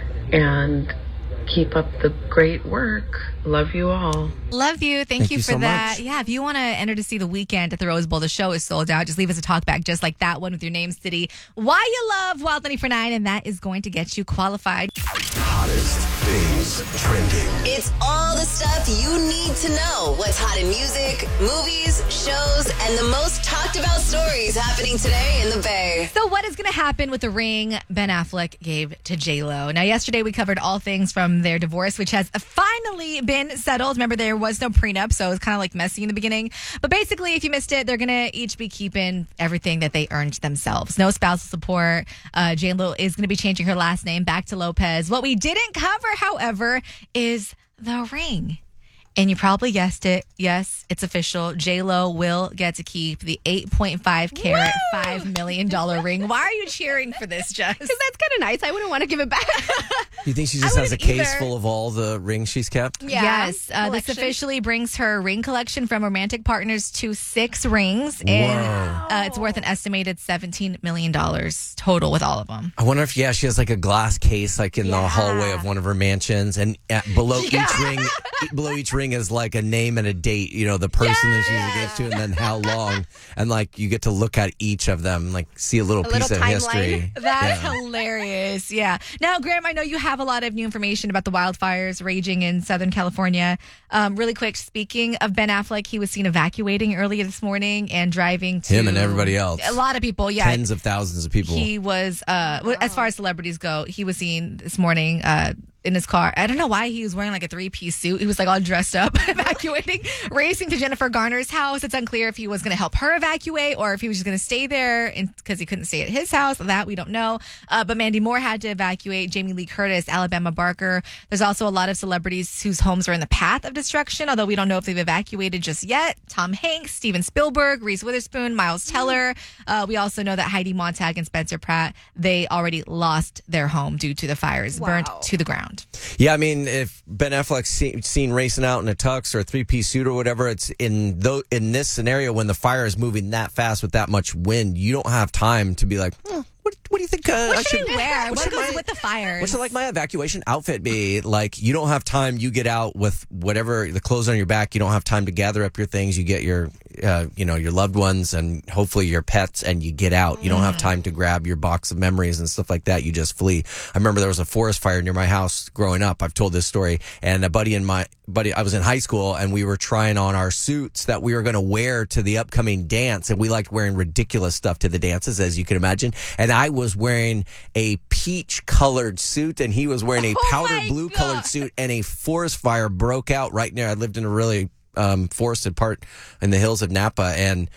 J: and keep up the great work. Love you all.
B: Love you. Thank you for
C: so
B: that.
C: much.
B: Yeah, if you want to enter to see the weekend at the Rose Bowl, the show is sold out. Just leave us a talk back just like that one with your name, city, why you love Wild 94.9, and that is going to get you qualified.
A: Hottest things trending.
G: It's all the stuff you need to know. What's hot in music, movies, shows, and the most talked about stories happening today in the Bay.
B: So what is going to happen with the ring Ben Affleck gave to J-Lo? Now, yesterday we covered all things from their divorce, which has finally been settled. Remember, there was no prenup, so it was kind of like messy in the beginning. But basically, if you missed it, they're going to each be keeping everything that they earned themselves. No spousal support. J-Lo is going to be changing her last name back to Lopez. What we didn't cover, however, is the ring. And you probably guessed it. Yes, it's official. J-Lo will get to keep the 8.5 carat, $5 million ring. Why are you cheering for this, Jess?
D: Because that's kind of nice. I wouldn't want to give it back.
C: You think she just has a case full of all the rings she's kept?
B: Yeah. Yes. This officially brings her ring collection from romantic partners to 6 rings. And it's worth an estimated $17 million total with all of them.
C: I wonder if, she has like a glass case like in the hallway of one of her mansions. And below each ring is like a name and a date, the person that she's engaged to, and then how long. And like you get to look at each of them, like see a little piece of history.
B: That's hilarious. Yeah. Now, Graham, I know you have a lot of new information about the wildfires raging in Southern California. Really quick, speaking of Ben Affleck, he was seen evacuating earlier this morning and driving to...
C: Him and everybody else.
B: A lot of people,
C: Tens of thousands of people.
B: He was, as far as celebrities go, he was seen this morning in his car. I don't know why he was wearing like a 3-piece suit. He was like all dressed up, evacuating, racing to Jennifer Garner's house. It's unclear if he was going to help her evacuate or if he was just going to stay there because he couldn't stay at his house. That we don't know. But Mandy Moore had to evacuate. Jamie Lee Curtis, Alabama Barker. There's also a lot of celebrities whose homes are in the path of destruction, although we don't know if they've evacuated just yet. Tom Hanks, Steven Spielberg, Reese Witherspoon, Miles Teller. We also know that Heidi Montag and Spencer Pratt, they already lost their home due to the fires, burnt to the ground.
C: Yeah, I mean, if Ben Affleck's seen racing out in a tux or a 3-piece suit or whatever, it's in this scenario when the fire is moving that fast with that much wind, you don't have time to be like, what do you think?
B: What should I wear? What goes with the fires?
C: What should like my evacuation outfit be? Like, you don't have time. You get out with whatever the clothes on your back. You don't have time to gather up your things. You get your, your loved ones and hopefully your pets, and you get out. You don't have time to grab your box of memories and stuff like that. You just flee. I remember there was a forest fire near my house growing up. I've told this story, and a buddy I was in high school, and we were trying on our suits that we were going to wear to the upcoming dance, and we liked wearing ridiculous stuff to the dances, as you can imagine. And I was wearing a peach-colored suit, and he was wearing a powder blue-colored suit, and a forest fire broke out right near. I lived in a really forested part in the hills of Napa, and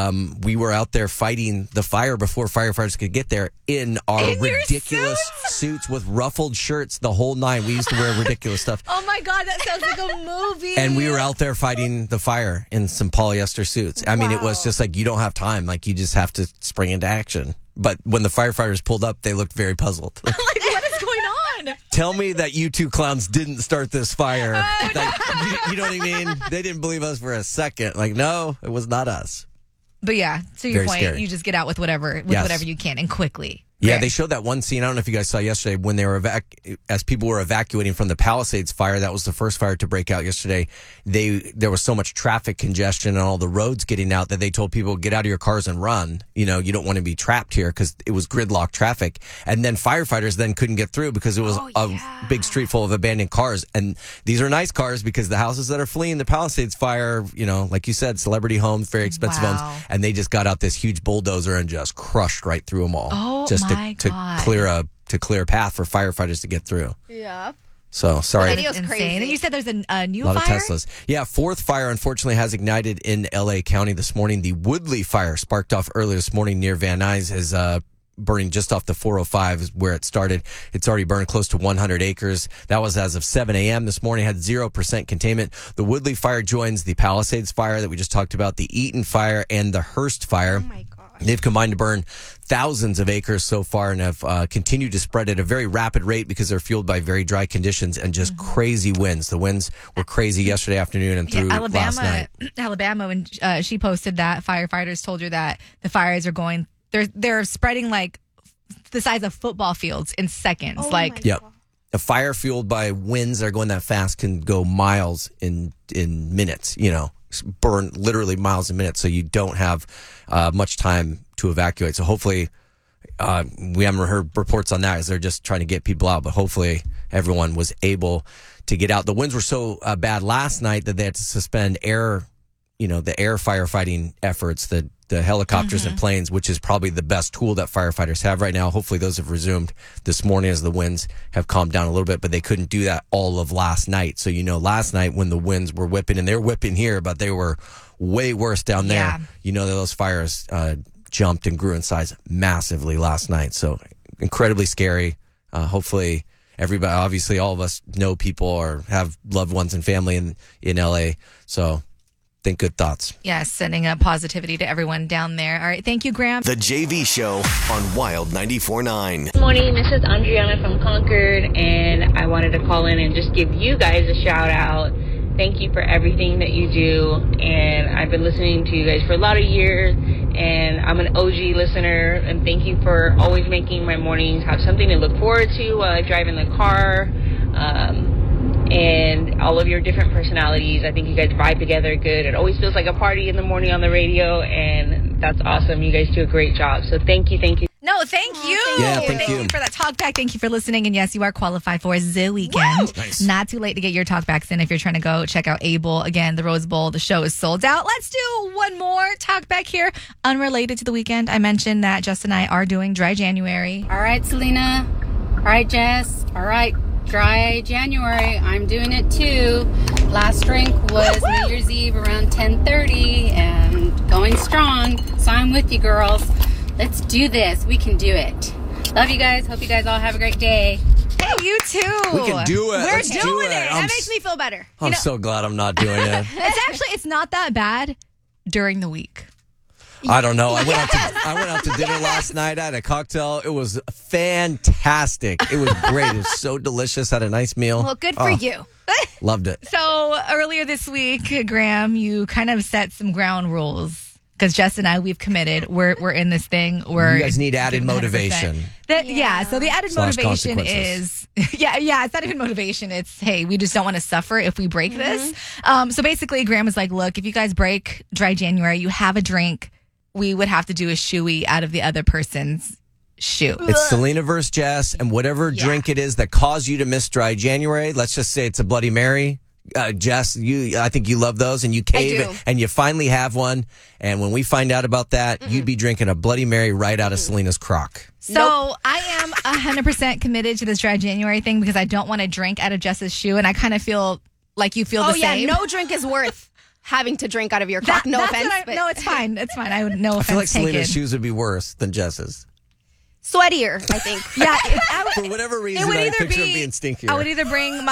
C: we were out there fighting the fire before firefighters could get there in our ridiculous suits with ruffled shirts, the whole nine. We used to wear ridiculous stuff.
B: Oh my God, that sounds like a movie.
C: And we were out there fighting the fire in some polyester suits. I mean, it was just like, you don't have time. Like, you just have to spring into action. But when the firefighters pulled up, they looked very puzzled.
B: Like, what is going on?
C: Tell me that you two clowns didn't start this fire. You know what I mean? They didn't believe us for a second. Like, no, it was not us.
B: But yeah, to your
C: Very
B: point,
C: scary.
B: You just get out with whatever you can and quickly.
C: Yeah, they showed that one scene. I don't know if you guys saw yesterday when they were as people were evacuating from the Palisades fire. That was the first fire to break out yesterday. There was so much traffic congestion and all the roads getting out that they told people, get out of your cars and run. You don't want to be trapped here because it was gridlock traffic. And then firefighters then couldn't get through because it was a big street full of abandoned cars. And these are nice cars because the houses that are fleeing the Palisades fire, like you said, celebrity homes, very expensive homes. And they just got out this huge bulldozer and just crushed right through them all. To clear a path for firefighters to get through.
D: Yeah.
C: So sorry.
B: That is crazy. And you said there's a new
C: fire? A lot
B: fire?
C: of Teslas. Yeah, fourth fire unfortunately has ignited in LA County this morning. The Woodley fire sparked off earlier this morning near Van Nuys is burning just off the 405 is where it started. It's already burned close to 100 acres. That was as of 7 a.m. this morning, had 0% containment. The Woodley fire joins the Palisades fire that we just talked about, the Eaton fire, and the Hearst fire.
D: Oh my God.
C: They've combined to burn thousands of acres so far and have continued to spread at a very rapid rate because they're fueled by very dry conditions and just crazy winds. The winds were crazy yesterday afternoon and through last night.
B: Alabama, when she posted that, firefighters told her that the fires are going, they're spreading like the size of football fields in seconds.
C: A fire fueled by winds that are going that fast can go miles in minutes, burn literally miles in minutes, so you don't have much time to evacuate. So hopefully, we haven't heard reports on that as they're just trying to get people out, but hopefully everyone was able to get out. The winds were so bad last night that they had to suspend the air firefighting efforts, the helicopters and planes, which is probably the best tool that firefighters have right now. Hopefully those have resumed this morning as the winds have calmed down a little bit, but they couldn't do that all of last night. So, last night when the winds were whipping, and they're whipping here, but they were way worse down there. That those fires jumped and grew in size massively last night. So incredibly scary. Hopefully, everybody, obviously all of us know people or have loved ones and family in LA. So think good thoughts.
B: Yes, sending up positivity to everyone down there. All right, thank you, Graham.
A: The JV Show on Wild 94.9.
M: Good morning, this is Andriana from Concord, and I wanted to call in and just give you guys a shout out. Thank you for everything that you do, and I've been listening to you guys for a lot of years, and I'm an OG listener, and thank you for always making my mornings have something to look forward to while I drive in the car. And all of your different personalities. I think you guys vibe together good. It always feels like a party in the morning on the radio, and that's awesome. You guys do a great job. So thank you.
B: No, thank you.
C: Yeah, thank you
B: for that talk back. Thank you for listening. And yes, you are qualified for the weekend.
C: Nice.
B: Not too late to get your talk backs in if you're trying to go check out Abel. Again, the Rose Bowl, the show is sold out. Let's do one more talk back here, unrelated to the weekend. I mentioned that Jess and I are doing Dry January.
N: All right, Selena. All right, Jess. All right. Dry January. I'm doing it too. Last drink was New Year's Eve around 10:30 and going strong. So I'm with you, girls. Let's do this. We can do it. Love you guys. Hope you guys all have a great day.
B: Hey, you too.
C: We can do it.
B: We're
C: Let's
B: doing
C: do
B: it.
C: it.
D: That makes me feel better.
C: I'm so glad I'm not doing it.
B: It's not that bad during the week.
C: I don't know. I went out to dinner last night. I had a cocktail. It was fantastic. It was great. It was so delicious. Had a nice meal.
D: Well, good for you.
C: Loved it.
B: So earlier this week, Graham, you kind of set some ground rules. Because Jess and I, we've committed. We're in this thing.
C: You guys need added motivation.
B: So the added motivation is, it's not even motivation. It's, hey, we just don't want to suffer if we break this. So basically, Graham was like, look, if you guys break Dry January, you have a drink, we would have to do a shoey out of the other person's shoe.
C: It's Selena versus Jess, and whatever drink it is that caused you to miss Dry January, let's just say it's a Bloody Mary. Jess, I think you love those, and you cave it, and you finally have one. And when we find out about that, you'd be drinking a Bloody Mary right out of Selena's crock.
B: So I am 100% committed to this Dry January thing because I don't want to drink out of Jess's shoe, and I kind of feel like you feel the same.
D: No drink is worth having to drink out of your crock. No offense.
B: No, it's fine. It's fine. I would no offense.
C: I feel like
B: taken.
C: Selena's shoes would be worse than Jess's.
D: Sweatier, I think.
C: For whatever reason, I picture it being stinkier.
B: I would either bring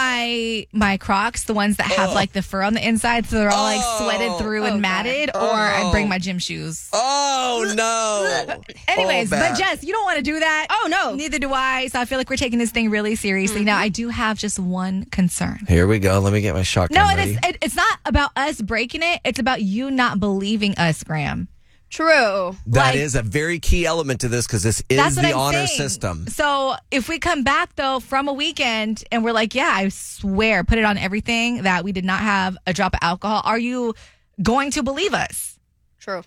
B: my Crocs, the ones that have like the fur on the inside, so they're all like sweated through and matted, or I'd bring my gym shoes.
C: Oh no!
B: Anyways, but Jess, you don't want to do that.
D: Oh no,
B: neither do I. So I feel like we're taking this thing really seriously. Now I do have just one concern.
C: Here we go. Let me get my shotgun ready.
B: It's not about us breaking it. It's about you not believing us, Graham.
D: True.
C: That is a very key element to this because this is the honor system.
B: So if we come back, though, from a weekend and we're like, yeah, I swear, put it on everything that we did not have a drop of alcohol, are you going to believe us?
D: True.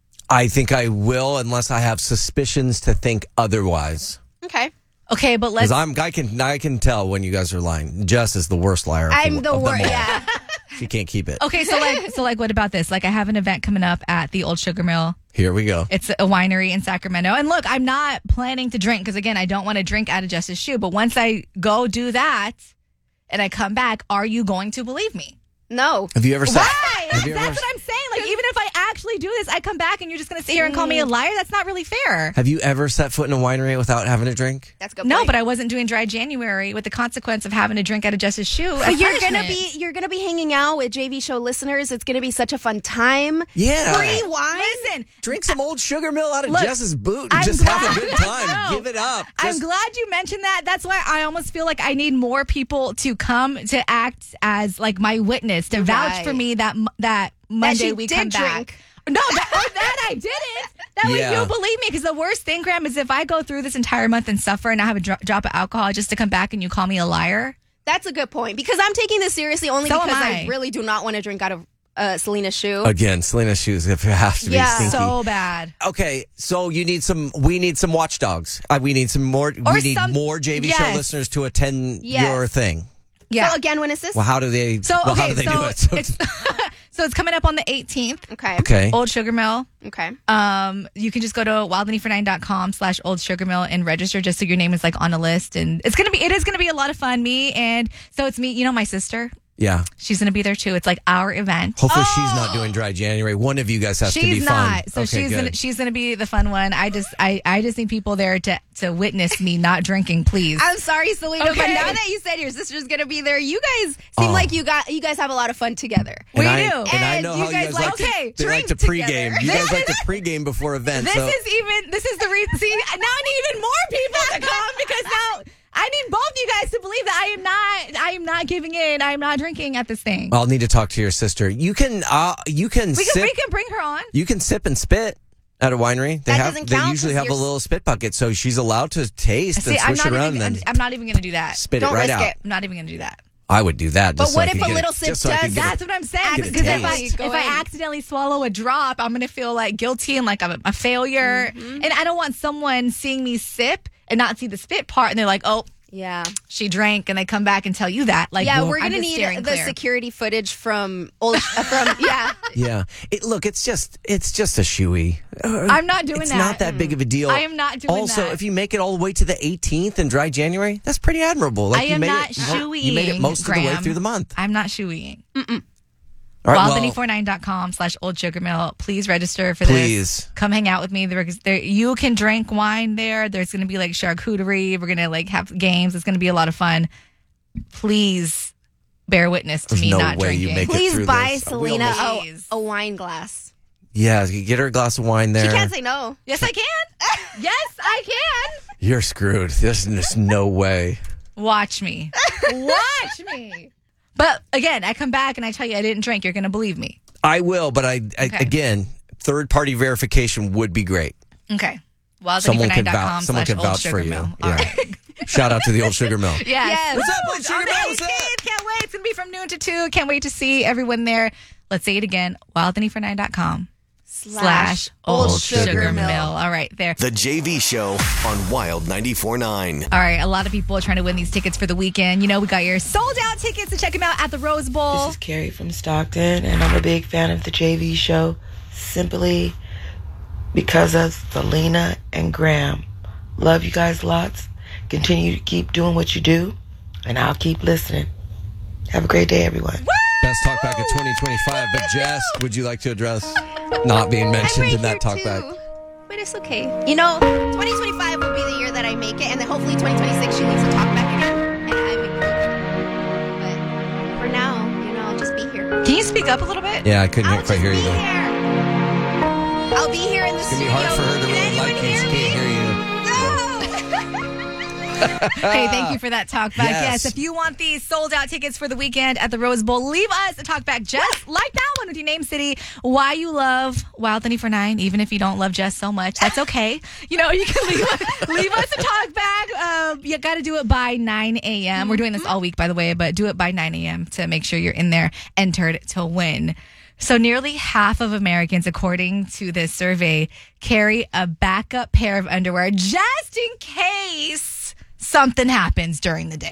C: I think I will unless I have suspicions to think otherwise.
B: Okay, but let's...
C: Because I can tell when you guys are lying. Jess is the worst liar.
D: I'm the worst, yeah.
C: She can't keep it.
B: Okay, so what about this? Like, I have an event coming up at the Old Sugar Mill.
C: Here we go.
B: It's a winery in Sacramento. And look, I'm not planning to drink because, again, I don't want to drink out of Jess's shoe. But once I go do that and I come back, are you going to believe me?
D: No.
C: Have you ever said...
B: Why? That's what I'm saying. Like, even if I actually do this, I come back and you're just going to sit here and call me a liar? That's not really fair.
C: Have you ever set foot in a winery without having a drink?
D: That's good.
B: No, but I wasn't doing Dry January with the consequence of having to drink out of Jess's shoe.
D: But you're gonna be hanging out with JV Show listeners. It's gonna be such a fun time.
C: Yeah.
D: Free wine.
B: Listen,
C: drink some Old Sugar Mill out of Jess's boot and just have a good time. Give it up.
B: I'm glad you mentioned that. That's why I almost feel like I need more people to come to act as like my witness to vouch for me that Monday we come back. No, that I didn't. That way you believe me. Because the worst thing, Graham, is if I go through this entire month and suffer and I have a drop of alcohol just to come back and you call me a liar.
D: That's a good point. Because I'm taking this seriously only because I really do not want to drink out of Selena's shoe.
C: Again, Selena's shoes have to be stinky.
B: So bad.
C: Okay, so we need some watchdogs. We need some more. We need more JV Show listeners to attend your thing.
D: Yeah. So again, when is this?
C: Well, how do they? How do they do it?
B: So it's coming up on the 18th.
D: Okay.
B: Old Sugar Mill.
D: Okay.
B: You can just go to wild94.9.com/Old Sugar Mill and register just so your name is like on a list. And it is gonna be a lot of fun. It's me, you know, my sister.
C: Yeah.
B: She's going to be there too. It's like our event.
C: Hopefully she's not doing dry January. One of you guys has to be
B: She's
C: fun.
B: not. So
C: Okay,
B: she's gonna be the fun one. I just need people there to witness me not drinking, please.
D: I'm sorry, Selena,
B: Okay.
D: but now that you said your sister's gonna be there, you guys seem like you guys have a lot of fun together.
B: We do.
C: And I know how you guys like to pregame. You guys like to pregame before events.
B: This is the reason. See, now I need even more people to come because now I need both you guys to believe that I am not giving in. I am not drinking at this thing.
C: I'll need to talk to your sister. You can
B: We can bring her on.
C: You can sip and spit at a winery. They
D: doesn't count
C: usually
D: 'cause
C: have a
D: you're-
C: little spit bucket, so she's allowed to taste and swish around.
B: I'm not even going to do that.
C: Spit
D: Don't
C: it right
D: risk
C: out.
D: it.
B: I'm not even going to do that.
C: I would do that.
D: But
C: Just so
D: what
C: I
D: if
C: could
D: a
C: get
D: little
C: it,
D: sip
C: just so I
D: does
C: could get
B: That's
C: it.
B: what I'm saying.
C: Get a
B: Because
C: taste.
B: if I accidentally swallow a drop, I'm going to feel like guilty and like I'm a failure. And I don't want someone seeing me sip and not see the spit part, and they're like, "Oh,
D: Yeah.
B: she drank," and they come back and tell you that. Like,
D: Yeah,
B: boom,
D: we're
B: I'm
D: gonna
B: just
D: need
B: steering
D: the
B: clear.
D: security footage from yeah.
C: Yeah. Look, it's just a shoey.
B: I'm not doing
C: it's
B: that.
C: not that big of a deal.
B: I am not doing
C: also,
B: that.
C: if you make it all the way to the 18th in dry January, that's pretty admirable. Like
B: I
C: you
B: am
C: made
B: not
C: it,
B: shooeying.
C: You made it most of the way
B: Graham.
C: through the month.
B: I'm not shooeying.
C: All right, well,
B: Wild949.com/oldsugarmill. Please register for
C: Please.
B: this. Come hang out with me. You can drink wine there. There's going to be like charcuterie. We're going to like have games. It's going to be a lot of fun. Please bear witness to
C: There's
B: me
C: no
B: not
C: way
B: drinking.
C: you make it
D: Please
C: through
D: buy
C: this.
D: Selena
B: Please.
D: a wine glass.
C: Yeah, you get her a glass of wine there.
D: She can't say no.
B: Yes, I can. Yes, I can.
C: You're screwed. There's just no way.
B: Watch me. Watch me. But again, I come back and I tell you I didn't drink. You're going to believe me.
C: I will, but again, third-party verification would be great.
B: Okay.
C: Someone can vouch for you.
B: All
C: Yeah.
B: right.
C: Shout out to the Old Sugar Mill.
B: Yes.
C: What's up, Old Sugar Mill? What's up?
B: Can't wait. It's going to be from noon to 2. Can't wait to see everyone there. Let's say it again. wild949.com/Old Sugar Mill. All right, there.
A: The JV Show on Wild 94.9.
B: All right, a lot of people are trying to win these tickets for the weekend. You know, we got your sold-out tickets to check them out at the Rose Bowl.
O: This is Carrie from Stockton, and I'm a big fan of the JV Show simply because of Selena and Graham. Love you guys lots. Continue to keep doing what you do, and I'll keep listening. Have a great day, everyone.
C: Best talkback of 2025. But Jess, would you like to address not being mentioned in that talkback?
D: But it's okay. You know, 2025 will be the year that I make it, and then hopefully 2026 she leaves the talk back again, and I make it. But for now, you know, I'll just be here.
B: Can you speak up a little bit?
C: Yeah, I couldn't quite hear you though.
D: I'll be here in the
C: It's
D: studio.
C: going to be hard for her to really like you. She can't hear you.
B: Hey, thank you for that talkback.
C: Yes.
B: Yes, if you want these sold-out tickets for the weekend at the Rose Bowl, leave us a talkback just like that one with your name, city, why you love Wild 94.9, even if you don't love Jess so much. That's okay. You know, you can leave us a talkback. You got to do it by 9 a.m. We're doing this all week, by the way, but do it by 9 a.m. to make sure you're in there entered to win. So nearly half of Americans, according to this survey, carry a backup pair of underwear just in case something happens during the day.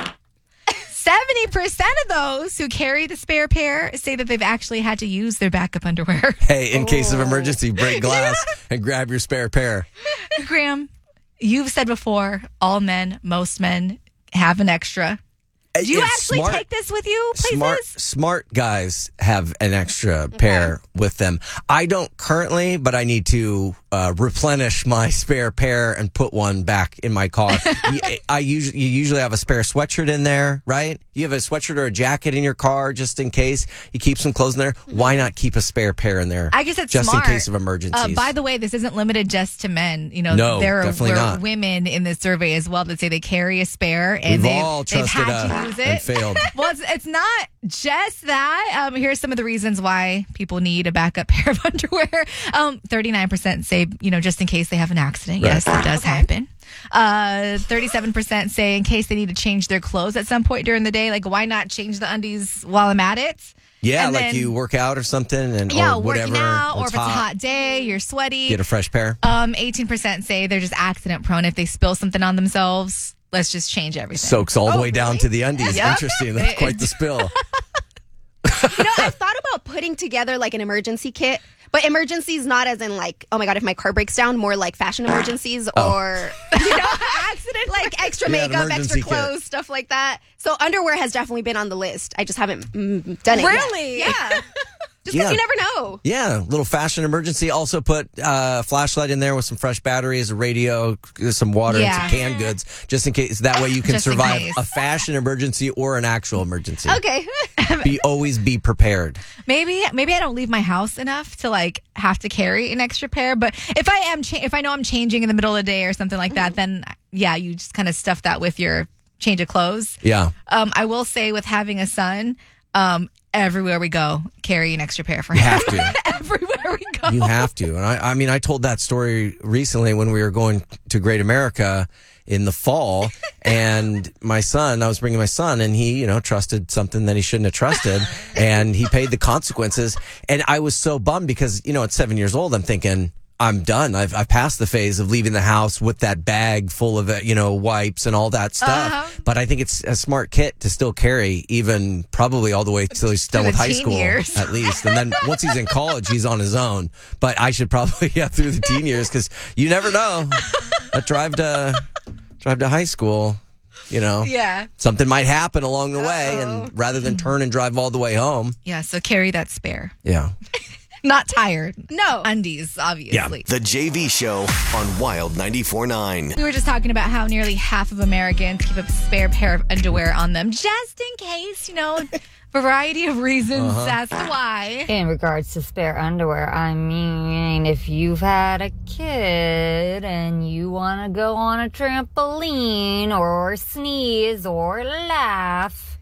B: 70% of those who carry the spare pair say that they've actually had to use their backup underwear.
C: Hey, in case of emergency, break glass and grab your spare pair.
B: Graham, you've said before, all men, most men have an extra. Do you
C: It's
B: actually take this with you, places?
C: Smart guys have an extra pair with them. I don't currently, but I need to replenish my spare pair and put one back in my car. You usually have a spare sweatshirt in there, right? You have a sweatshirt or a jacket in your car just in case. You keep some clothes in there. Why not keep a spare pair in there?
B: I guess it's
C: just
B: smart.
C: in case of emergencies.
B: By the way, this isn't limited just to men. You know,
C: No,
B: there
C: definitely
B: were
C: not.
B: women in this survey as well that say they carry a spare and
C: We've all
B: they've
C: trusted
B: had to use it
C: and failed.
B: Well, it's not just that. Here's some of the reasons why people need a backup pair of underwear. 39% say, you know, just in case they have an accident.
C: Right.
B: Yes, that does happen. 37% say in case they need to change their clothes at some point during the day. Like, why not change the undies while I'm at it?
C: Yeah,
B: And
C: like
B: then-
C: you work out or something, and
B: Yeah,
C: or whatever.
B: working out, or
C: it's
B: if it's a hot day, you're sweaty.
C: Get a fresh pair.
B: 18% say they're just accident prone. If they spill something on themselves, let's just change everything.
C: Soaks all the way down to the undies.
B: Yep.
C: Interesting. That's quite the spill.
D: You know, I've thought about putting together like an emergency kit, but emergencies not as in like, oh my God, if my car breaks down, more like fashion emergencies or, you know, accident, like extra
C: Yeah, an
D: makeup,
C: emergency
D: extra clothes,
C: kit.
D: stuff like that. So underwear has definitely been on the list. I just haven't done it
B: Really?
D: yet. Yeah. Just because you never know.
C: Yeah, little fashion emergency. Also put a flashlight in there with some fresh batteries, a radio, some water, and some canned goods, just in case. That way you can survive a fashion emergency or an actual emergency.
D: Okay.
C: Always be prepared.
B: Maybe I don't leave my house enough to like have to carry an extra pair. But if I am, if I know I'm changing in the middle of the day or something like that, then yeah, you just kind of stuff that with your change of clothes.
C: Yeah.
B: I will say with having a son, everywhere we go, carry an extra pair for him.
C: You have to.
B: Everywhere we go.
C: You have to. And I mean, I told that story recently when we were going to Great America in the fall, and I was bringing my son, and he, trusted something that he shouldn't have trusted, and he paid the consequences. And I was so bummed because, at 7 years old, I'm thinking, I'm done. I've passed the phase of leaving the house with that bag full of, wipes and all that stuff. But I think it's a smart kit to still carry, even probably all the way till he's done with high school, at least. And then once he's in college, he's on his own. But I should probably, through the teen years, because you never know. That drive to high school, something might happen along the way, and rather than turn and drive all the way home.
B: Yeah, so carry that spare.
C: Yeah.
B: Not tired.
D: No.
B: Undies, obviously.
A: The JV Show on Wild 94.9.
B: We were just talking about how nearly half of Americans keep a spare pair of underwear on them, just in case, variety of reasons as to why.
P: In regards to spare underwear, I mean, if you've had a kid and you want to go on a trampoline or sneeze or laugh,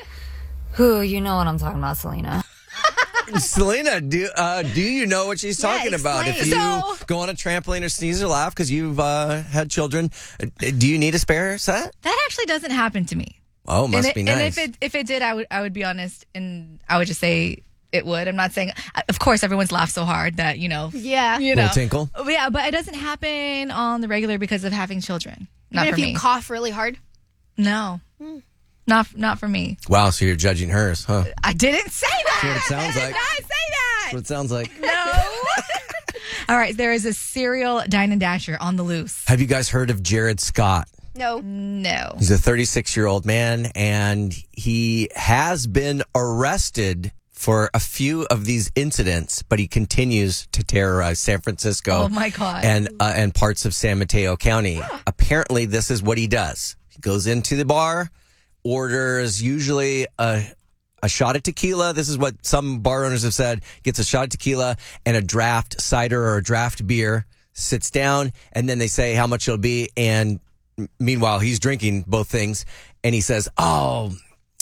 P: you know what I'm talking about, Selena.
C: Selena, do you know what she's talking about? If you go on a trampoline or sneeze or laugh because you've had children, do you need a spare set?
B: That actually doesn't happen to me.
C: Oh, must be nice.
B: And if it did, I would be honest, and I would just say it would. I'm not saying, of course, everyone's laughed so hard that
D: yeah,
C: little tinkle.
B: Yeah, but it doesn't happen on the regular because of having children. Not
D: Even
B: for
D: if
B: me.
D: you cough really hard.
B: No. Not for me.
C: Wow, so you're judging hers, huh?
B: I didn't say that.
C: That's what it sounds like.
B: I did not say that.
C: That's what it sounds like.
B: No. All right, there is a serial dine and dasher on the loose.
C: Have you guys heard of Jared Scott?
D: No.
C: He's a 36-year-old man, and he has been arrested for a few of these incidents, but he continues to terrorize San Francisco.
B: Oh my God.
C: And parts of San Mateo County. Apparently, this is what he does. He goes into the bar, orders usually a shot of tequila. This is what some bar owners have said. Gets a shot of tequila and a draft cider or a draft beer, sits down, and then they say how much it'll be. And meanwhile, he's drinking both things. And he says, I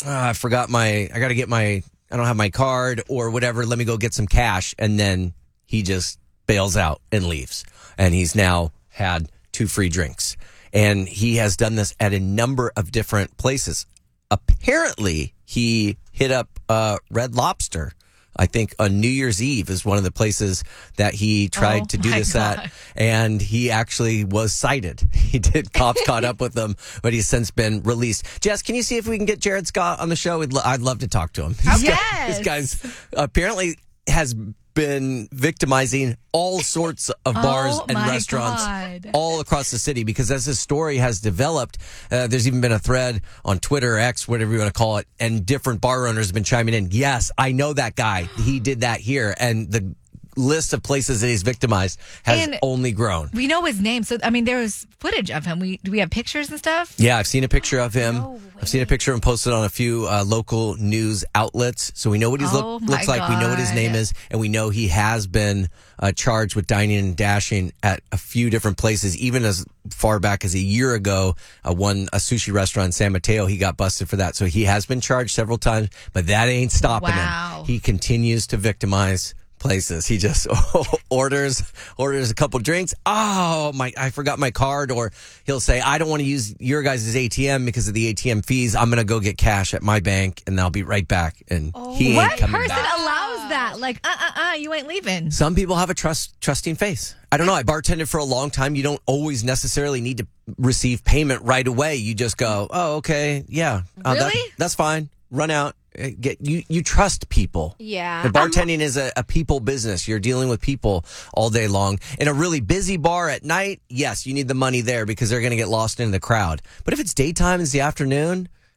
C: don't have my card or whatever. Let me go get some cash. And then he just bails out and leaves. And he's now had 2 free drinks. And he has done this at a number of different places. Apparently, he hit up Red Lobster. I think on New Year's Eve is one of the places that he tried to do this at. And he actually was cited. Cops caught up with him, but he's since been released. Jess, can you see if we can get Jared Scott on the show? I'd love to talk to him. This guy's apparently has been victimizing all sorts of bars and restaurants all across the city, because as this story has developed, there's even been a thread on Twitter, X, whatever you want to call it, and different bar owners have been chiming in. Yes, I know that guy. He did that here. And the list of places that he's victimized has only grown.
B: We know his name. So, I mean, there was footage of him. Do we have pictures and stuff?
C: Yeah, I've seen a picture of him. I've seen a picture of him posted on a few local news outlets. So we know what he looks like. We know what his name is. And we know he has been charged with dining and dashing at a few different places. Even as far back as a year ago, a sushi restaurant in San Mateo, he got busted for that. So he has been charged several times, but that ain't stopping him. He continues to victimize places. He just orders a couple drinks. I forgot my card. Or he'll say, I don't want to use your guys' ATM because of the ATM fees. I'm going to go get cash at my bank and I'll be right back. And he ain't coming back.
B: What person allows that? Like, you ain't leaving.
C: Some people have a trusting face. I don't know. I bartended for a long time. You don't always necessarily need to receive payment right away. You just go, oh, okay. Yeah.
B: Really?
C: That's fine. Run out. You trust people.
D: Yeah.
C: The bartending is a people business. You're dealing with people all day long. In a really busy bar at night, yes, you need the money there because they're going to get lost in the crowd. But if it's daytime, it's the afternoon,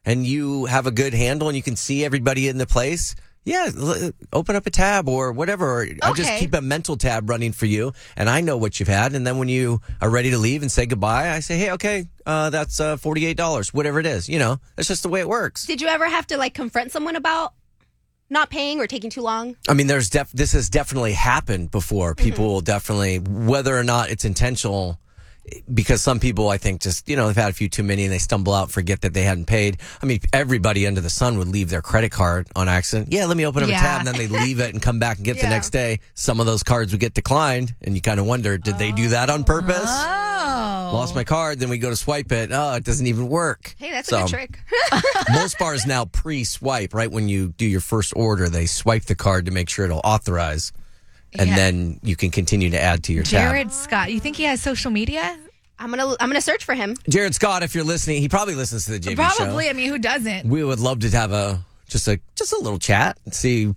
C: and you have a good handle and you can see everybody in the place, yeah, open up a tab or whatever. Okay. I just keep a mental tab running for you, and I know what you've had. And then when you are ready to leave and say goodbye, I say, hey, okay, that's $48, whatever it is. You know, that's just the way it works.
D: Did you ever have to confront someone about not paying or taking too long?
C: I mean, this has definitely happened before. People will definitely, whether or not it's intentional, because some people, I think, just, they've had a few too many and they stumble out, forget that they hadn't paid. I mean, everybody under the sun would leave their credit card on accident. Yeah, let me open up a tab, and then they leave it and come back and get it the next day. Some of those cards would get declined, and you kind of wonder, did they do that on purpose?
B: Oh.
C: Lost my card, then we go to swipe it. Oh, it doesn't even work.
D: Hey, that's a good trick.
C: Most bars now pre-swipe, right? When you do your first order, they swipe the card to make sure it'll authorize. And then you can continue to add to your tab.
B: Jared Scott, you think he has social media?
D: I'm gonna search for him.
C: Jared Scott, if you're listening, he probably listens to the JV show.
B: Probably. I mean, who doesn't?
C: We would love to have just a little chat and see,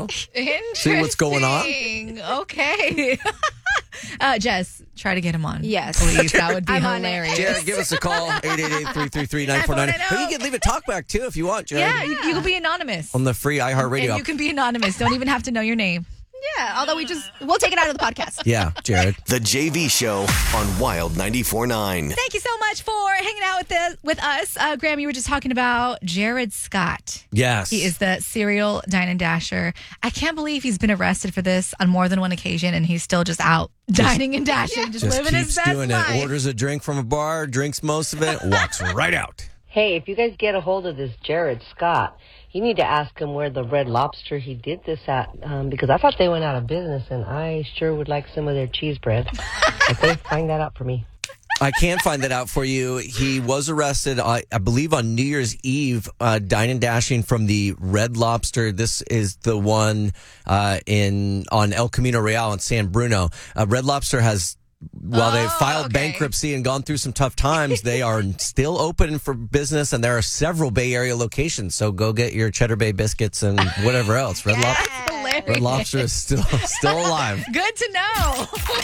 C: see what's going on.
B: Okay. Jess, try to get him on.
D: Yes.
B: Please, that would be hilarious.
C: Jared, give us a call, 888-333-9499. You can leave a talkback, too, if you want, Jared.
B: Yeah, you can be anonymous.
C: On the free iHeartRadio app.
B: You can be anonymous. Don't even have to know your name.
D: Yeah, although we'll take it out of the podcast.
C: Yeah, Jared.
A: The JV Show on Wild 94.9.
B: Thank you so much for hanging out with us. Graham, you were just talking about Jared Scott.
C: Yes.
B: He is the serial dine and dasher. I can't believe he's been arrested for this on more than one occasion, and he's still just out dining and dashing, just living his best
C: doing
B: life.
C: It. Orders a drink from a bar, drinks most of it, walks right out.
Q: Hey, if you guys get a hold of this Jared Scott, you need to ask him where the Red Lobster he did this at, because I thought they went out of business, and I sure would like some of their cheese bread. Okay, find that out for me.
C: I can find that out for you. He was arrested, I believe, on New Year's Eve, dine and dashing from the Red Lobster. This is the one on El Camino Real in San Bruno. Red Lobster has... While they've filed bankruptcy and gone through some tough times, they are still open for business, and there are several Bay Area locations. So go get your Cheddar Bay biscuits and whatever else. Red Lobster is still alive.
B: Good to know.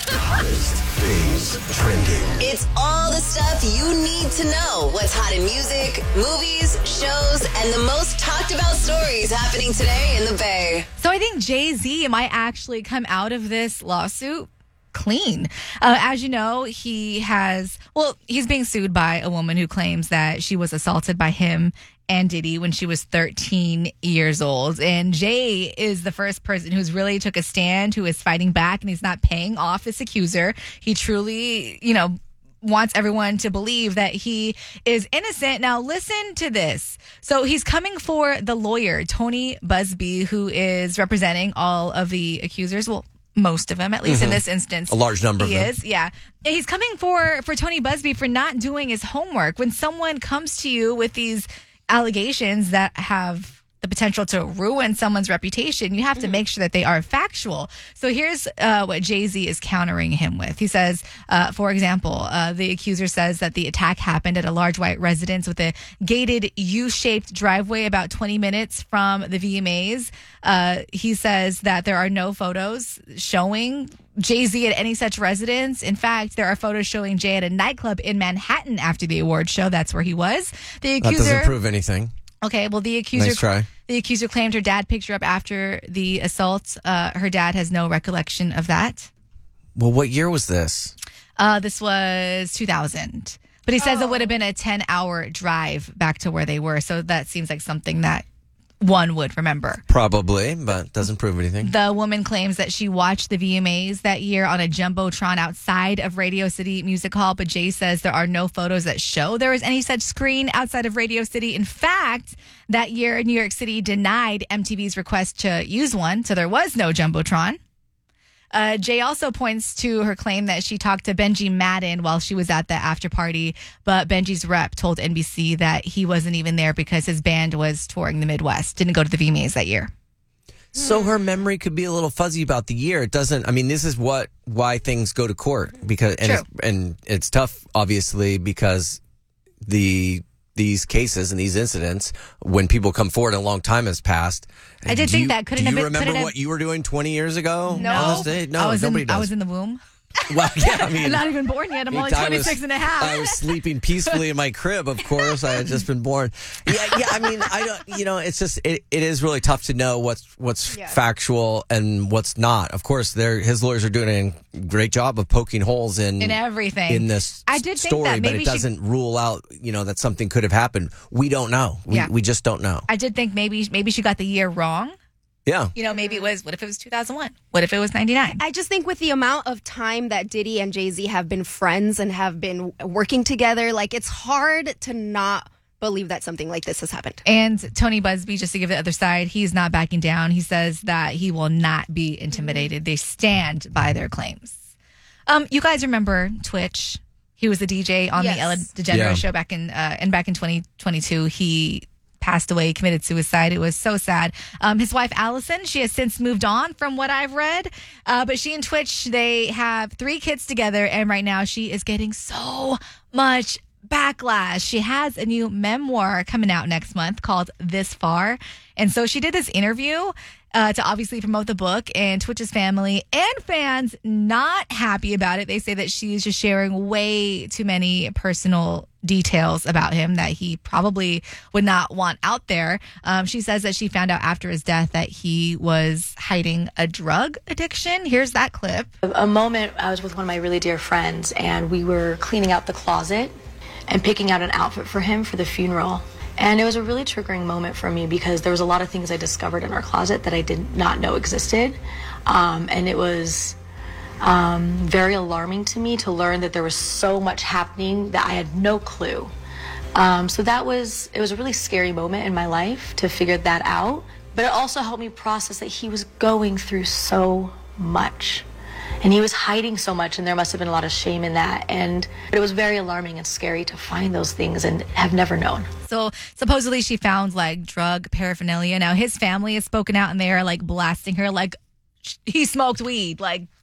A: Hottest trending.
G: It's all the stuff you need to know. What's hot in music, movies, shows, and the most talked about stories happening today in the Bay.
B: So I think Jay-Z might actually come out of this lawsuit clean. As you know, he's being sued by a woman who claims that she was assaulted by him and Diddy when she was 13 years old. And Jay is the first person who's really took a stand, who is fighting back, and he's not paying off this accuser. He truly, wants everyone to believe that he is innocent. Now, listen to this. So he's coming for the lawyer, Tony Busby, who is representing all of the accusers. Well, most of them, at least in this instance.
C: A large number of them.
B: He is, yeah. He's coming for Tony Busby for not doing his homework. When someone comes to you with these allegations that have the potential to ruin someone's reputation, you have to make sure that they are factual. So here's what Jay-Z is countering him with. He says, for example, the accuser says that the attack happened at a large white residence with a gated U-shaped driveway about 20 minutes from the VMAs. He says that there are no photos showing Jay-Z at any such residence. In fact, there are photos showing Jay at a nightclub in Manhattan after the award show. That's where he was. The accuser,
C: that doesn't prove anything.
B: Okay, well, the accuser claimed her dad picked her up after the assault. Her dad has no recollection of that.
C: Well, what year was this?
B: This was 2000. But he says it would have been a 10-hour drive back to where they were. So that seems like something that one would remember.
C: Probably, but doesn't prove anything.
B: The woman claims that she watched the VMAs that year on a Jumbotron outside of Radio City Music Hall, but Jay says there are no photos that show there was any such screen outside of Radio City. In fact, that year, New York City denied MTV's request to use one, so there was no Jumbotron. Jay also points to her claim that she talked to Benji Madden while she was at the after party, but Benji's rep told NBC that he wasn't even there because his band was touring the Midwest, didn't go to the VMAs that year.
C: So her memory could be a little fuzzy about the year. It doesn't. I mean, this is why things go to court because it's tough, obviously, because these cases and these incidents, when people come forward and a long time has passed.
B: I did think that couldn't have been.
C: Do you remember what you were doing 20 years ago?
B: No.
C: On this day? No,
B: I was in the womb.
C: Well, yeah, I mean,
B: I'm not even born yet. I'm only 26 and a half.
C: I was sleeping peacefully in my crib, of course. I had just been born. Yeah, I mean, I don't, it's just, it is really tough to know what's factual and what's not. Of course, his lawyers are doing a great job of poking holes in
B: everything
C: in this
B: I did
C: story,
B: think that maybe
C: but it doesn't rule out, that something could have happened. We don't know. We just don't know.
B: I did think maybe she got the year wrong.
C: Yeah.
B: Maybe what if it was 2001? What if it was 99?
D: I just think with the amount of time that Diddy and Jay-Z have been friends and have been working together, it's hard to not believe that something like this has happened.
B: And Tony Busby, just to give the other side, he's not backing down. He says that he will not be intimidated. They stand by their claims. You guys remember Twitch? He was the DJ on the Ellen DeGeneres show back in 2022. He passed away, committed suicide. It was so sad. His wife, Allison, she has since moved on from what I've read. But she and Twitch, they have 3 kids together. And right now she is getting so much backlash. She has a new memoir coming out next month called This Far. And so she did this interview to obviously promote the book, and Twitch's family and fans not happy about it. They say that she's just sharing way too many personal details about him that he probably would not want out there. She says that she found out after his death that he was hiding a drug addiction. Here's that clip.
R: A moment, I was with one of my really dear friends, and we were cleaning out the closet and picking out an outfit for him for the funeral. And it was a really triggering moment for me because there was a lot of things I discovered in our closet that I did not know existed. And it was very alarming to me to learn that there was so much happening that I had no clue. So it was a really scary moment in my life to figure that out. But it also helped me process that he was going through so much. And he was hiding so much, and there must have been a lot of shame in that. But it was very alarming and scary to find those things and have never known.
B: So supposedly she found drug paraphernalia. Now his family has spoken out and they are blasting her he smoked weed.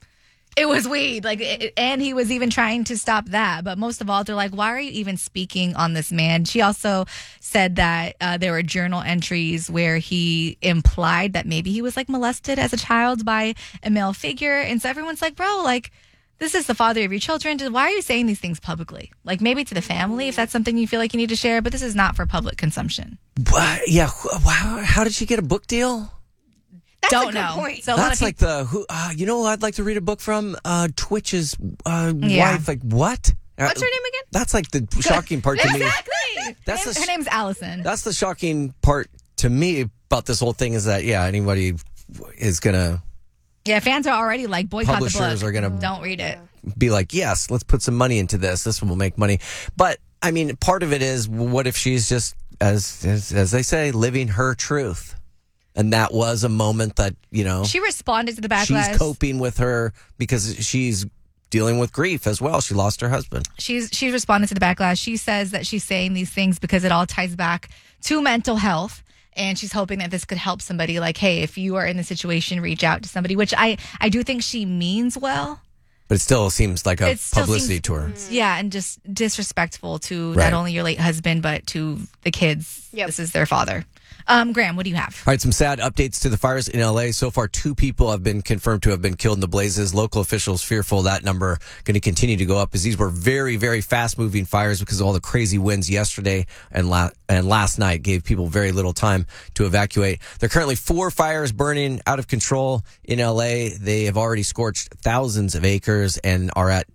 B: It was weed. And he was even trying to stop that. But most of all, they're why are you even speaking on this man? She also said that there were journal entries where he implied that maybe he was molested as a child by a male figure. And so everyone's bro, this is the father of your children. Why are you saying these things publicly? Maybe to the family, if that's something you feel like you need to share. But this is not for public consumption.
C: Yeah. How did she get a book deal?
B: Don't know. Point.
C: So that's who I'd like to read a book from Twitch's wife. What?
D: What's her name again?
C: That's the shocking part to me.
B: Exactly. Her name's Allison.
C: That's the shocking part to me about this whole thing is that anybody is gonna.
B: Yeah, fans are already boycott the book.
C: Publishers are gonna
B: don't read it.
C: Be yes, let's put some money into this. This will make money. But I mean, part of it is what if she's just as they say, living her truth. And that was a moment that,
B: she responded to the backlash.
C: She's coping with her because she's dealing with grief as well. She lost her husband.
B: She's responded to the backlash. She says that she's saying these things because it all ties back to mental health. And she's hoping that this could help somebody hey, if you are in the situation, reach out to somebody, which I do think she means well.
C: But it still seems like a publicity tour.
B: Yeah, and just disrespectful to not only your late husband, but to the kids. Yep. This is their father. Graham, what do you have?
C: All right, some sad updates to the fires in L.A. So far, 2 people have been confirmed to have been killed in the blazes. Local officials fearful that number going to continue to go up as these were very, very fast-moving fires because of all the crazy winds yesterday and last night gave people very little time to evacuate. There are currently 4 fires burning out of control in L.A. They have already scorched thousands of acres and are at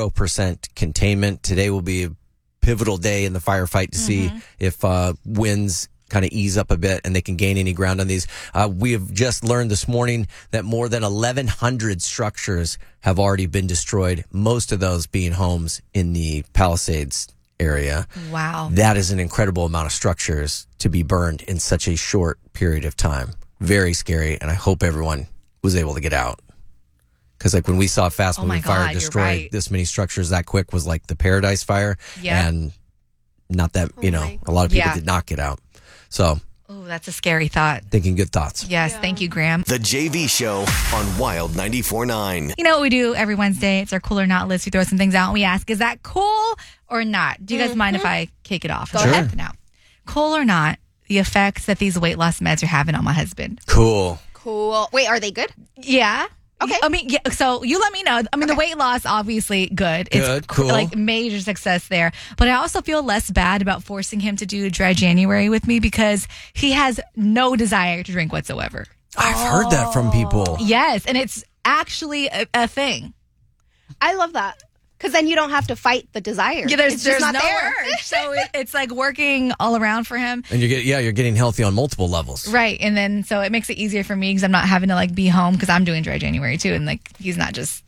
C: 0% containment. Today will be a pivotal day in the firefight to see if winds kind of ease up a bit and they can gain any ground on these. We have just learned this morning that more than 1,100 structures have already been destroyed, most of those being homes in the Palisades area.
B: Wow.
C: That is an incredible amount of structures to be burned in such a short period of time. Very scary, and I hope everyone was able to get out. Because when we saw a fast-moving fire destroy this many structures that quick was the Paradise Fire.
B: Yeah.
C: And not that, a lot of people did not get out. So,
B: that's a scary thought.
C: Thinking good thoughts.
B: Yes, thank you, Graham.
A: The JV Show on Wild 94.9.
B: You know what we do every Wednesday? It's our cool or not list. We throw some things out and we ask, is that cool or not? Do you guys mind if I kick it off?
D: Go ahead.
B: Now, cool or not, the effects that these weight loss meds are having on my husband.
C: Cool.
D: Wait, are they good?
B: Yeah.
D: Okay.
B: I mean, yeah, so you let me know. I mean, the weight loss, obviously, good. It's
C: cool.
B: Like major success there. But I also feel less bad about forcing him to do dry January with me because he has no desire to drink whatsoever.
C: I've heard that from people.
B: Yes, and it's actually a thing.
D: I love that. Because then you don't have to fight the desire.
B: Yeah,
D: it's
B: there's
D: not
B: no
D: there.
B: urge. So it's like working all around for him.
C: And you're getting healthy on multiple levels.
B: Right. And then so it makes it easier for me because I'm not having to like be home because I'm doing dry January too. And like he's not just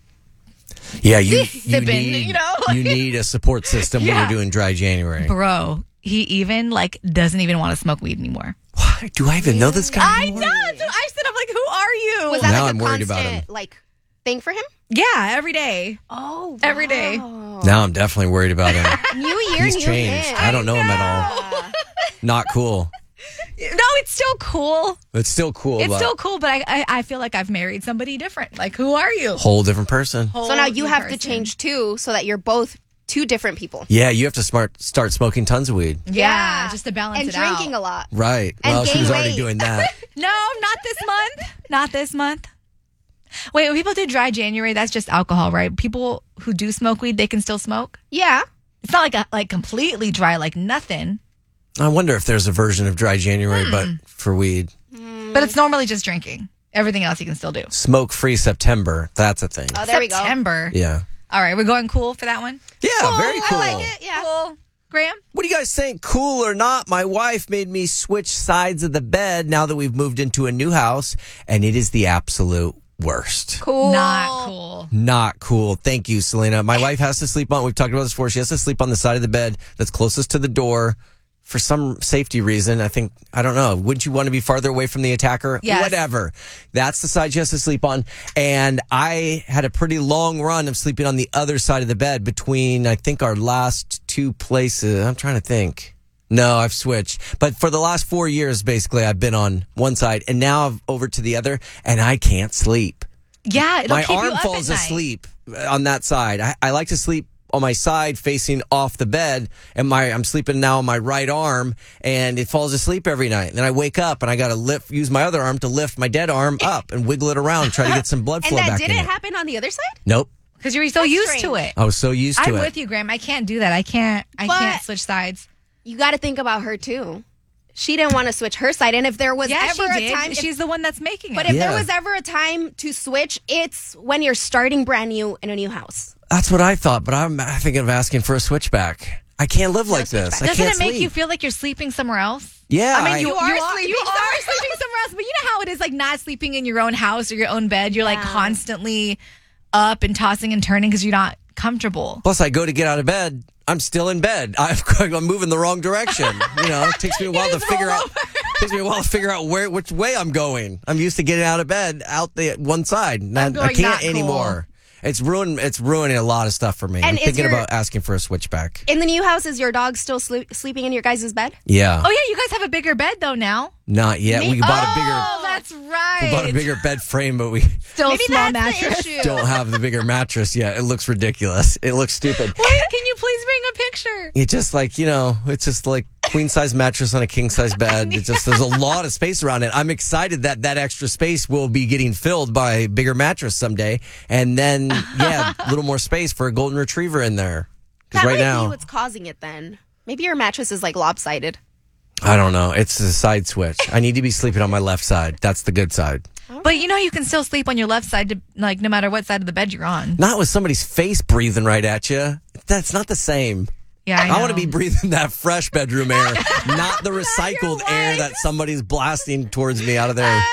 C: you
B: sipping,
C: need,
B: you know?
C: you need a support system when you're doing dry January.
B: Bro, he even like doesn't even want to smoke weed anymore.
C: Why? Do I even know this guy
B: I
C: anymore?
B: know. So I said, I'm like, who are you?
D: Was that
C: Now
D: like
C: I'm
D: a
C: worried
D: constant
C: about him.
D: like thing for him?
B: Yeah, every day.
D: Oh,
B: every day.
C: Now I'm definitely worried about him.
D: New year,
C: He's
D: new
C: changed.
D: him.
C: I don't know him at all. Not cool.
B: No, it's still cool.
C: It's still cool.
B: It's
C: but
B: still cool, but I feel like I've married somebody different. Like, who are you?
C: whole different person.
D: So now you have to change too, so that you're both two different people.
C: Yeah, you have to start smoking tons of weed.
B: Yeah, just to balance
D: and
B: it out.
D: drinking a lot.
C: Right.
D: And
C: Well, she
D: gain
C: was already
D: weight.
C: doing that.
B: No, not this month. Not this month. Wait, when people do dry January, that's just alcohol, right? People who do smoke weed, they can still smoke?
D: Yeah.
B: It's not like completely dry, like nothing.
C: I wonder if there's a version of dry January, but for weed.
B: But it's normally just drinking. Everything else you can still do.
C: Smoke-free September. That's a thing.
D: Oh, there we go.
B: September.
C: Yeah.
B: All right, we're going cool for that one?
C: Yeah, very cool.
D: I like it. Yeah.
B: Cool. Graham?
C: What do you guys think? Cool or not? My wife made me switch sides of the bed now that we've moved into a new house, and it is the absolute worst.
D: Cool.
B: Not cool.
C: Not cool. Thank you, Selena. My wife has to sleep on, we've talked about this before, she has to sleep on the side of the bed that's closest to the door for some safety reason. I don't know. Wouldn't you want to be farther away from the attacker?
B: Yes.
C: Whatever. That's the side she has to sleep on. And I had a pretty long run of sleeping on the other side of the bed between, I think, our last two places. I'm trying to think. No, I've switched. But for the last 4 years, basically, I've been on one side and now I'm over to the other and I can't sleep.
B: Yeah, it'll
C: My
B: keep you
C: arm
B: up
C: falls
B: at night.
C: asleep on that side. I like to sleep on my side facing off the bed and I'm sleeping now on my right arm and it falls asleep every night. And then I wake up and I got to use my other arm to lift my dead arm up and wiggle it around, try to get some blood
D: And
C: flow
D: that
C: back in
D: didn't
C: it.
D: happen on the other side?
C: Nope.
B: Because you're so used to
D: strange.
B: it.
C: I was so used to
B: I'm
C: it.
B: with you, Graham. I can't do that. I can't switch sides.
D: You got to think about her too. She didn't want to switch her side, and if there was ever
B: she
D: a
B: did.
D: time,
B: She's the one that's making it.
D: But if
C: Yeah.
D: there was ever a time to switch, it's when you're starting brand new in a new house.
C: That's what I thought, but I'm thinking of asking for a switchback. I can't live like this. I
B: Doesn't
C: can't
B: it make
C: sleep.
B: you feel like you're sleeping somewhere else?
C: Yeah,
B: I mean, you are
D: sleeping
B: sleeping somewhere else, but you know how it is like not sleeping in your own house or your own bed. You're like constantly up and tossing and turning because you're not comfortable.
C: Plus, I go to get out of bed. I'm still in bed. I'm moving the wrong direction. You know, it takes me a while to figure out. Takes me a while to figure out which way I'm going. I'm used to getting out of bed out the one side. I
B: going
C: can't
B: not cool.
C: anymore. It's ruining a lot of stuff for me.
D: And
C: I'm
D: is
C: thinking
D: your-
C: about asking for a switchback.
D: In the new house, is your dog still sleeping in your guys' bed?
C: Yeah.
B: Oh yeah, you guys have a bigger bed though now.
C: Not yet. We bought a bigger.
B: Oh, that's right.
C: We bought a bigger bed frame, but we
B: Still
D: Maybe
B: small
D: that's the
B: mattress.
D: issue.
C: don't have the bigger mattress yet. It looks ridiculous. It looks stupid.
B: Wait, can you please bring a picture?
C: It just it's just like queen size mattress on a king size bed. It just, there's a lot of space around it. I'm excited that extra space will be getting filled by a bigger mattress someday. And then, a little more space for a golden retriever in there. Because
D: That
C: right
D: might
C: now,
D: be what's causing it then. Maybe your mattress is like lopsided.
C: I don't know. It's a side switch. I need to be sleeping on my left side. That's the good side.
B: But you know you can still sleep on your left side, no matter what side of the bed you're on.
C: Not with somebody's face breathing right at you. That's not the same.
B: Yeah, I
C: want to
B: know.
C: be breathing that fresh bedroom air, not the recycled air that somebody's blasting towards me out of there.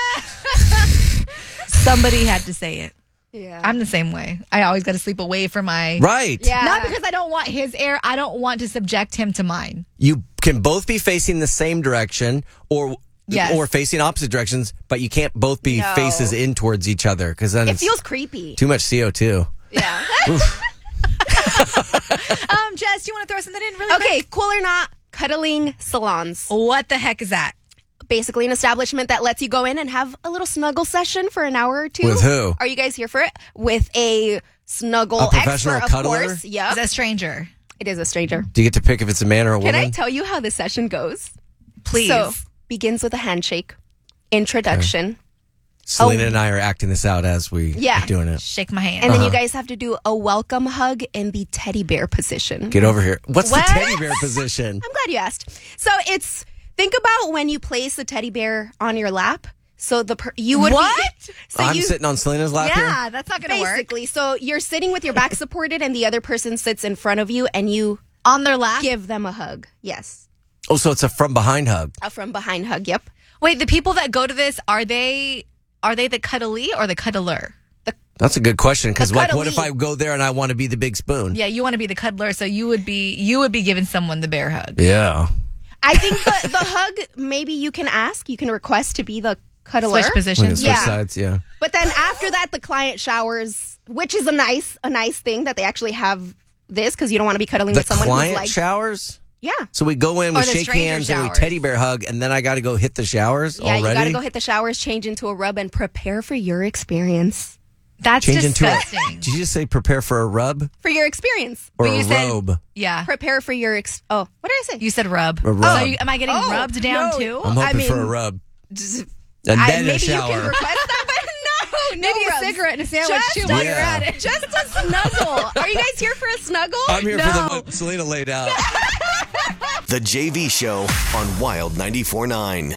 B: Somebody had to say it.
D: Yeah.
B: I'm the same way. I always got to sleep away from my...
C: Right.
D: Yeah.
B: Not because I don't want his air. I don't want to subject him to mine.
C: You can both be facing the same direction or
B: Yes.
C: facing opposite directions, but you can't both be
D: No.
C: faces in towards each other because then
D: It
C: it's
D: feels creepy.
C: too much CO2.
D: Yeah.
B: Jess, do you want to throw something in really
D: Okay, cool or not, cuddling salons.
B: What the heck is that?
D: Basically an establishment that lets you go in and have a little snuggle session for an hour or two.
C: With who?
D: Are you guys here for it? With a snuggle
C: A professional
D: expert, of
C: cuddler?
D: course. Yep.
B: Is that a stranger?
D: It is a stranger.
C: Do you get to pick if it's a man or a woman?
D: Can I tell you how this session goes?
B: Please.
D: So, begins with a handshake, introduction,
C: Selena and I are acting this out as we are doing it.
B: Shake my hand.
D: And then you guys have to do a welcome hug in the teddy bear position.
C: Get over here. What's the teddy bear position?
D: I'm glad you asked. So think about when you place the teddy bear on your lap. So you would
C: I'm sitting on Selena's lap here?
B: Yeah, that's not going to work.
D: Basically, so you're sitting with your back supported and the other person sits in front of you and you
B: on their lap
D: give them a hug. Yes.
C: Oh, so it's a from behind hug.
D: A from behind hug, yep.
B: Wait, the people that go to this, are they the cuddly or the cuddler?
C: That's a good question because what if I go there and I want to be the big spoon?
B: Yeah, you want to be the cuddler, so you would be giving someone the bear hug.
C: Yeah.
D: I think the hug, maybe you can request to be the cuddler.
B: Switch positions.
C: Switch sides, yeah.
D: But then after that, the client showers, which is a nice thing that they actually have this because you don't want to be cuddling with someone who's like...
C: The client showers?
D: Yeah.
C: So we go in, we shake hands, and we teddy bear hug, and then I got to go hit the showers already?
D: Yeah, you got to go hit the showers, change into a rub, and prepare for your experience.
B: That's disgusting.
C: Did you just say prepare for a rub?
D: For your experience.
C: Or a robe?
B: Yeah.
D: Prepare for your... what did I say?
B: You said rub.
C: A rub.
B: So am I getting rubbed down too?
C: I'm hoping for a rub. And then a shower.
D: Maybe you can request that, but no
B: maybe
D: rubs.
B: a cigarette and a sandwich too while you're at it.
D: Just a snuggle. Are you guys here for a snuggle?
C: I'm here for what Selena laid out.
A: The JV Show on Wild 94.9.